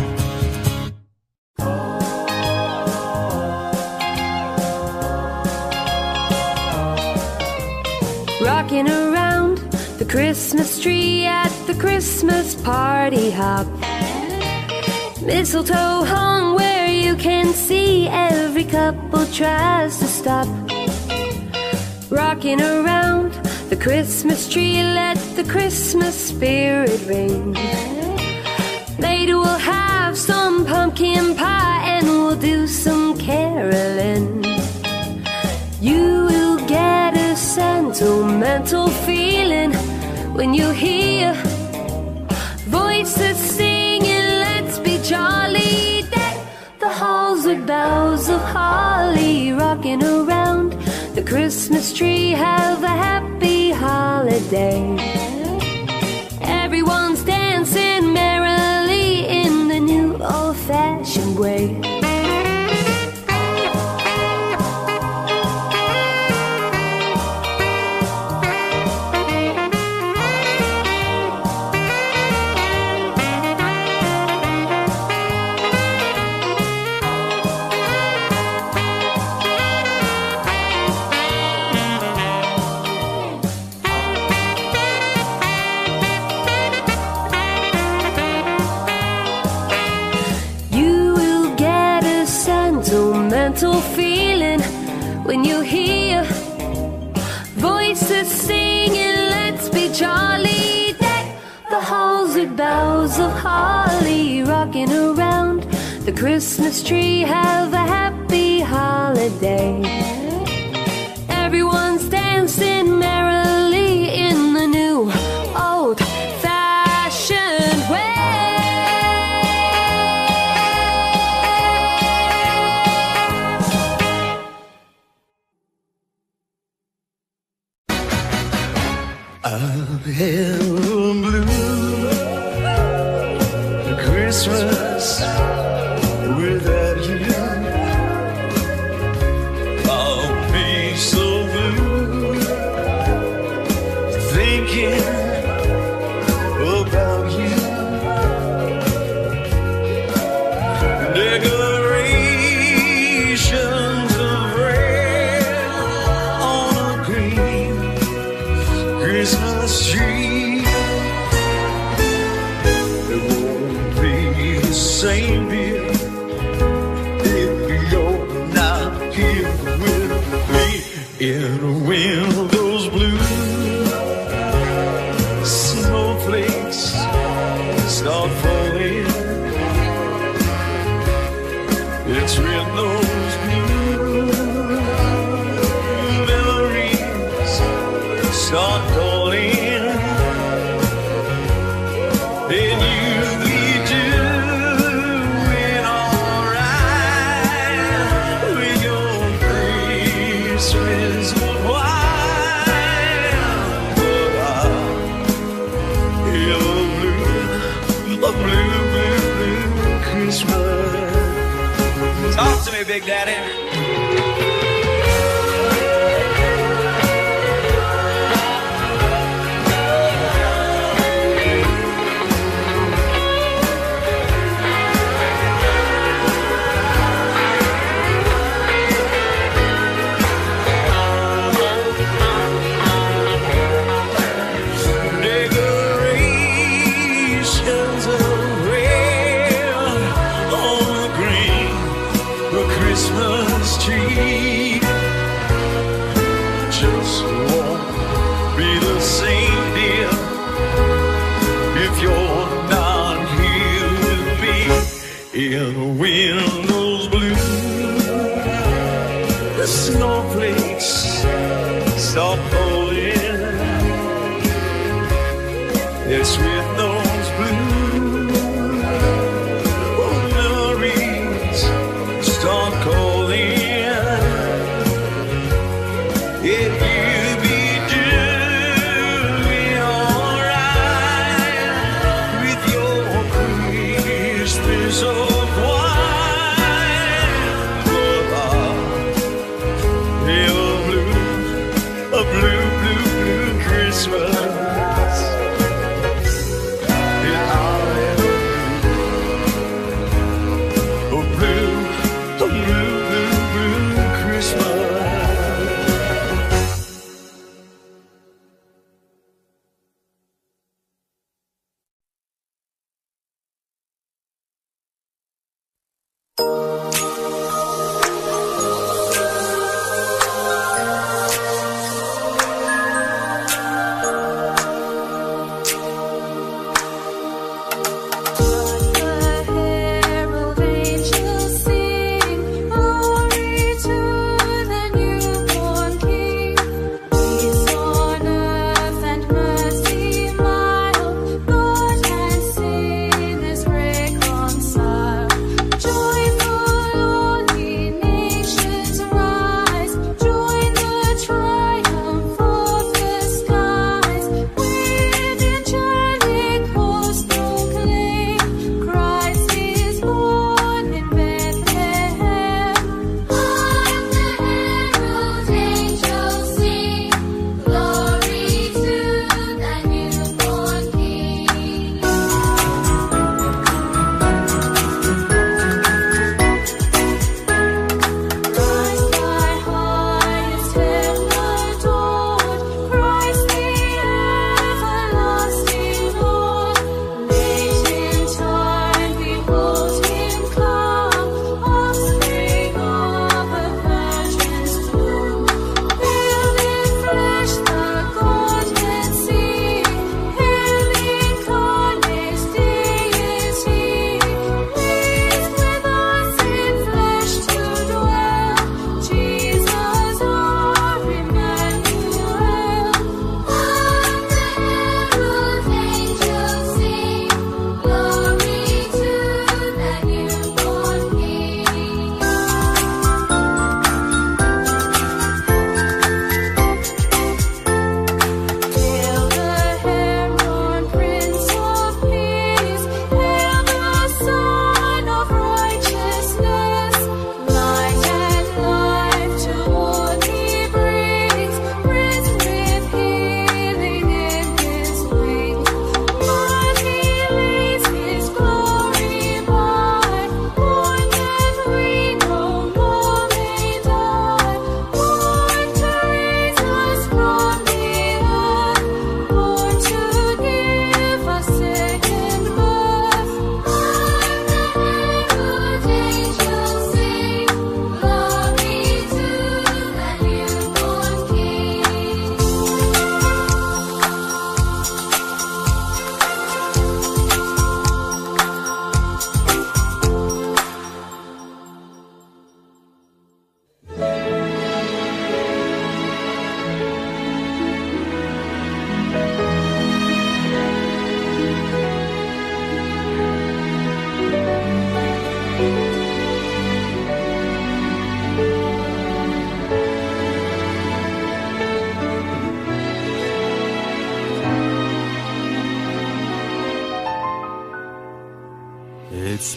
Rocking around the Christmas tree at the Christmas party hop. Mistletoe hung where you can see every couple tries to stop. Rocking around the Christmas tree, let the Christmas spirit ring. Later we'll have some pumpkin pie and we'll do some caroling. You will get a sentimental feeling when you hear voices singing, let's be jolly. Deck the halls with boughs of holly. Rocking around the Christmas tree, have a happy holiday. Everyone's dancing merrily in the new old-fashioned way. Sentimental feeling when you hear voices singing, let's be jolly. Deck the halls with boughs of holly. Rocking around the Christmas tree, have a happy holiday. Everyone's dancing merrily in the new old-fashioned way. I've had a blue Christmas without you. I'll be so blue thinking about you. Decorations of red on a green Christmas tree. It won't be the same, dear, if you're not here with me. In a wind goes blue, snowflakes start falling. It's when those blue memories start calling. And you'll be doing alright when Christmas. Talk to me, Big Daddy. Decorations of red on the green, the Christmas tree just won't be the same, dear, if you're not here with me. In the window's blue, the snowflakes stop falling. It's with those blue memories start calling. If you be doing alright with your Christmas of wine, a blue Christmas.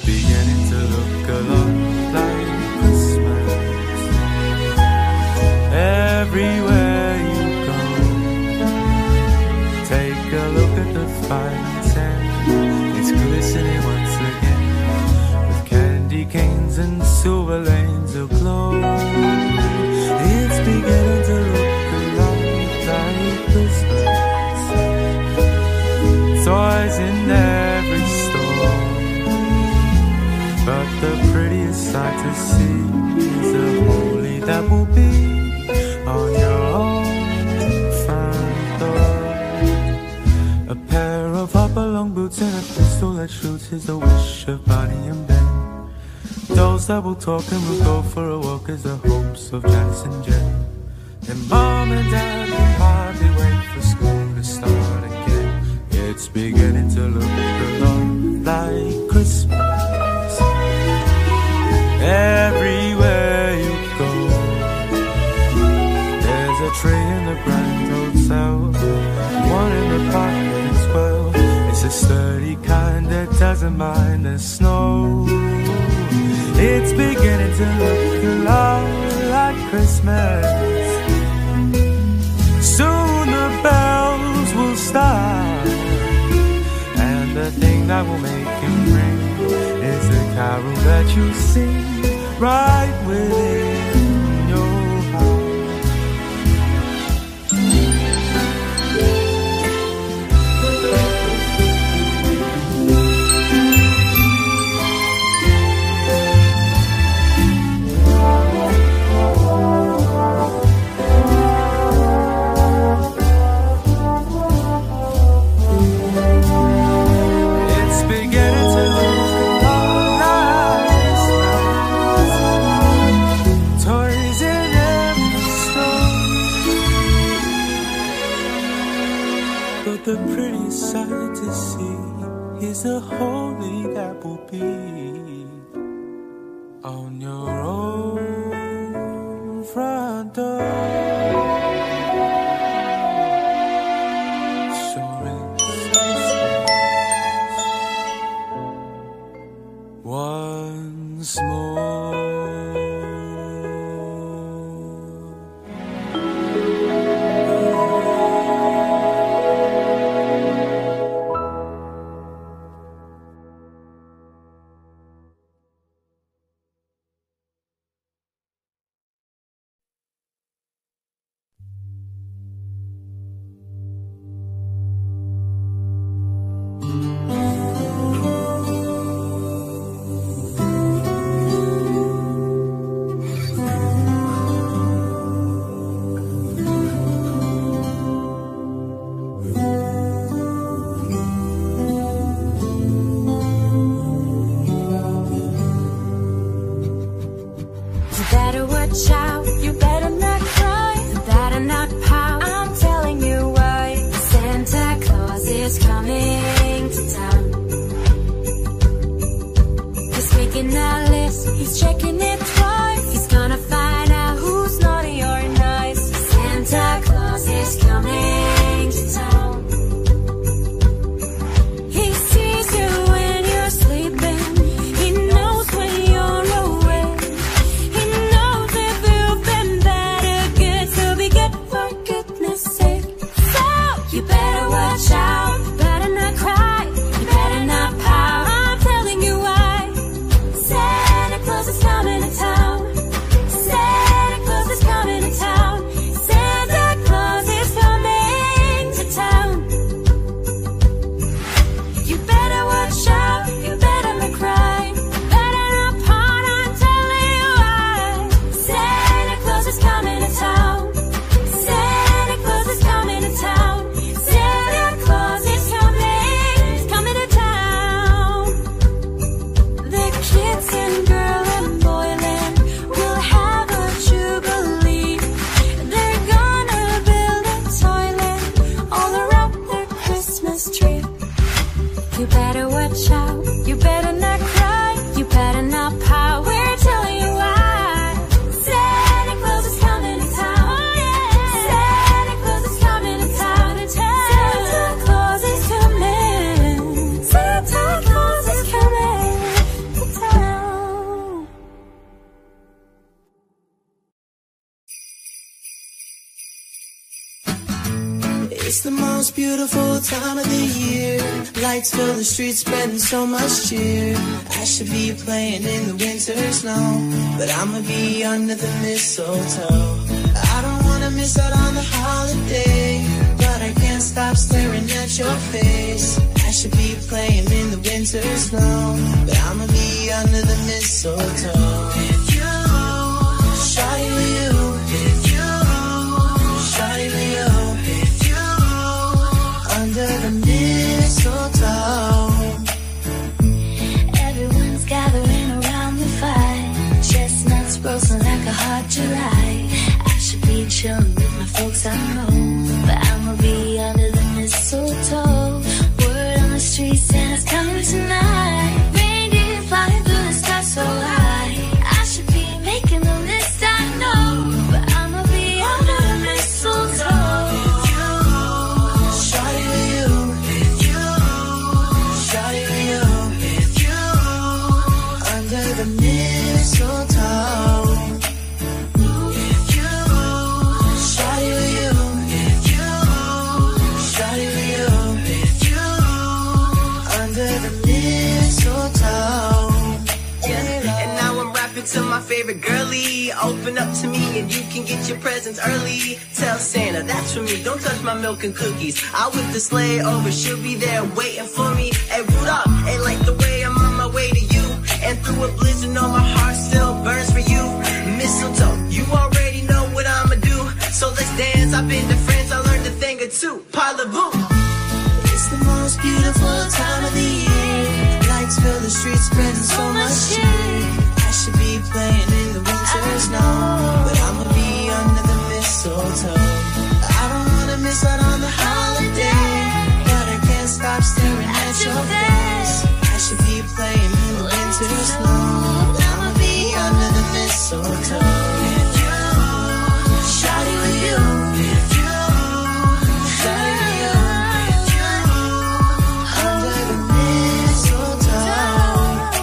beginning to look a lot like Christmas. Everywhere you go, take a look at the fine sand. It's glistening once again with candy canes and silver lanes aglow. It's beginning to look a lot like Christmas. Toys in every store, but the prettiest sight to see is the holy that will be on your own front door. A pair of hop-along boots and a pistol that shoots is the wish of Bonnie and Ben. Dolls that will talk and will go for a walk is the hopes of Janice and Jen. And Mom and Dad can hardly wait for school to start again. It's beginning to look a lot like Christmas. Everywhere you go, there's a tree in the Grand Hotel, one in the park as well. It's a sturdy kind that doesn't mind the snow. It's beginning to look a lot like Christmas. Soon the bells will start, and the thing that will make him ring is the carol that you sing right within your heart. The prettiest sight to see is the holy that will be on your own front door. So once more. Coming It's the most beautiful time of the year. Lights fill the streets, spreading so much cheer. I should be playing in the winter snow, but I'ma be under the mistletoe. I don't wanna miss out on the holiday, but I can't stop staring at your face. I should be playing in the winter snow, but I'ma be under the mistletoe. With you, shawty with you. With you, shawty with you. With you, under the mistletoe. Everyone's gathering around the fire, chestnuts roasting like a hot July. I should be chilling with my folks I know, but I'ma be under the mistletoe. Word on the street, Santa's coming tonight. Reindeer flying through the sky so high. I should be making the list, I know, but I'ma be under the mistletoe. With you, shawty with you. With you, shawty with you. With you, under the mistletoe. With you, shawty with you. With you, shawty with you. With you, under the mistletoe. And now I'm rapping to my favorite girlie. Open up to me and you can get your presents early. Tell Santa that's for me, don't touch my milk and cookies. I'll whip the sleigh over, she'll be there waiting for me. Hey Rudolph, hey, like the way I'm on my way to you. And through a blizzard, know my heart still burns for you. Mistletoe, you already know what I'ma do. So let's dance, I've been to France, I learned a thing or two. Parlez-vous. It's the most beautiful time of the year. Lights fill the streets, spreading so much cheer. I should be playing in the winter snow, but I'ma be under the mistletoe. I don't wanna miss out on the holiday, but I can't stop staring at your face. I should be playing in the winter snow, but I'ma be under the mistletoe. With you, shawty with you. With you, shawty with you. With you, under the mistletoe.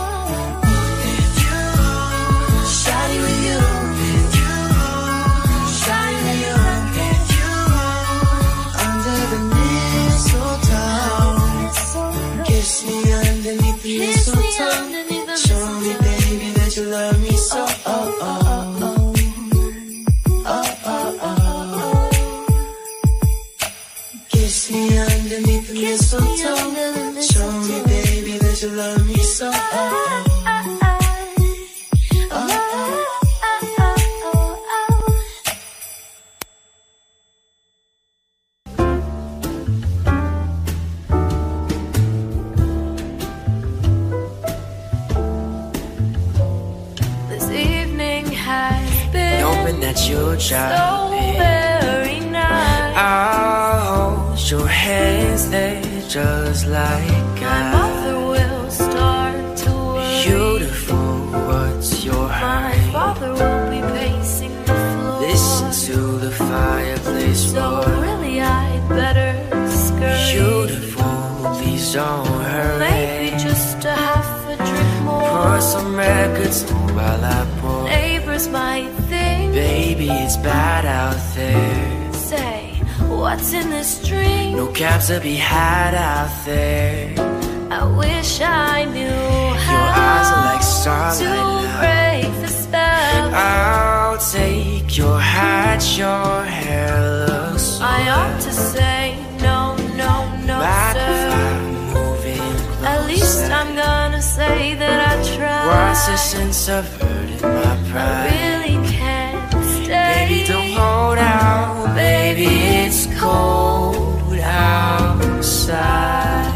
With you, shawty with you. With you, shawty with you. With you, under the mistletoe. Kiss me underneath the mistletoe. Show me, baby, that you love me so. Oh, oh, oh. Oh, oh, oh. Kiss me underneath the mistletoe. Show me, baby, that you love me so. Oh, oh. Oh, oh. This evening has been Hoping that you'll so drop in. very nice. I'll hold your hands there just like My mother will start to worry. Beautiful, what's your My hurry? father will be pacing the floor. Listen to the fireplace So roar. really I'd better scurry. Beautiful, please don't hurry. Maybe just a half a drink more. Pour some records on while I pour. Neighbors might think, Baby, it's bad out there. say, what's in this drink? No cabs to be had out there. I wish I knew Your eyes are like how starlight to now. break the spell. I'll take your hat, your hair looks so I ought to say no, no, no, Mind if sir. I'm moving closer? At least I'm gonna say that I tried. What's the sense of hurting my I pride? really can't stay. Baby, don't hold out. Baby, it's cold outside.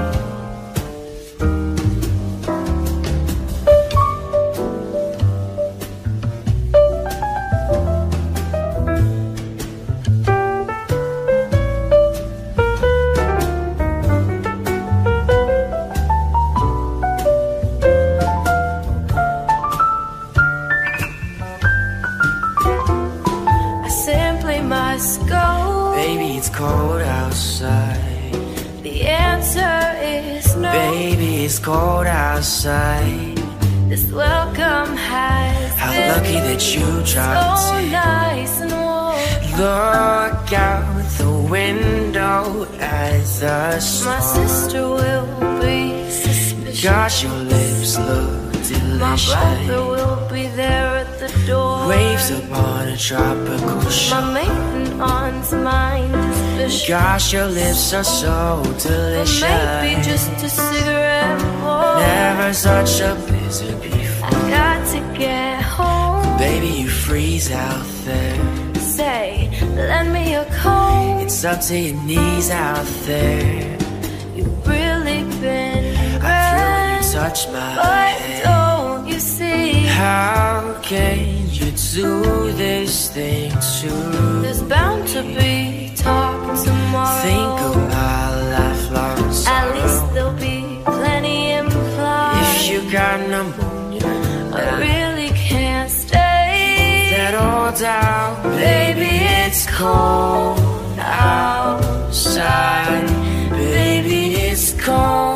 I simply must go. Baby, it's cold outside. The answer is no. Baby, it's cold outside. This welcome has How been lucky that you dropped so in. nice and warm. Look out the window as the sun. My sister will be suspicious. Gosh, your lips look delicious. My brother will be there at the door. Waves upon a tropical shore. My maiden aunt's mind is vicious. Gosh, your lips are so delicious. Or maybe just a cigarette boy. Never such a blizzard before. I got to get home. Baby, you freeze out there. Say, lend me a coat. It's up to your knees out there. You've really been I feel you touch my but head. don't you see? How can you do this thing to? There's bound to be talk tomorrow. Think of my lifelong sorrow. At least there'll be plenty implied. If you got pneumonia, I really can't stay. that old doubt, baby, it's cold outside. Baby, it's cold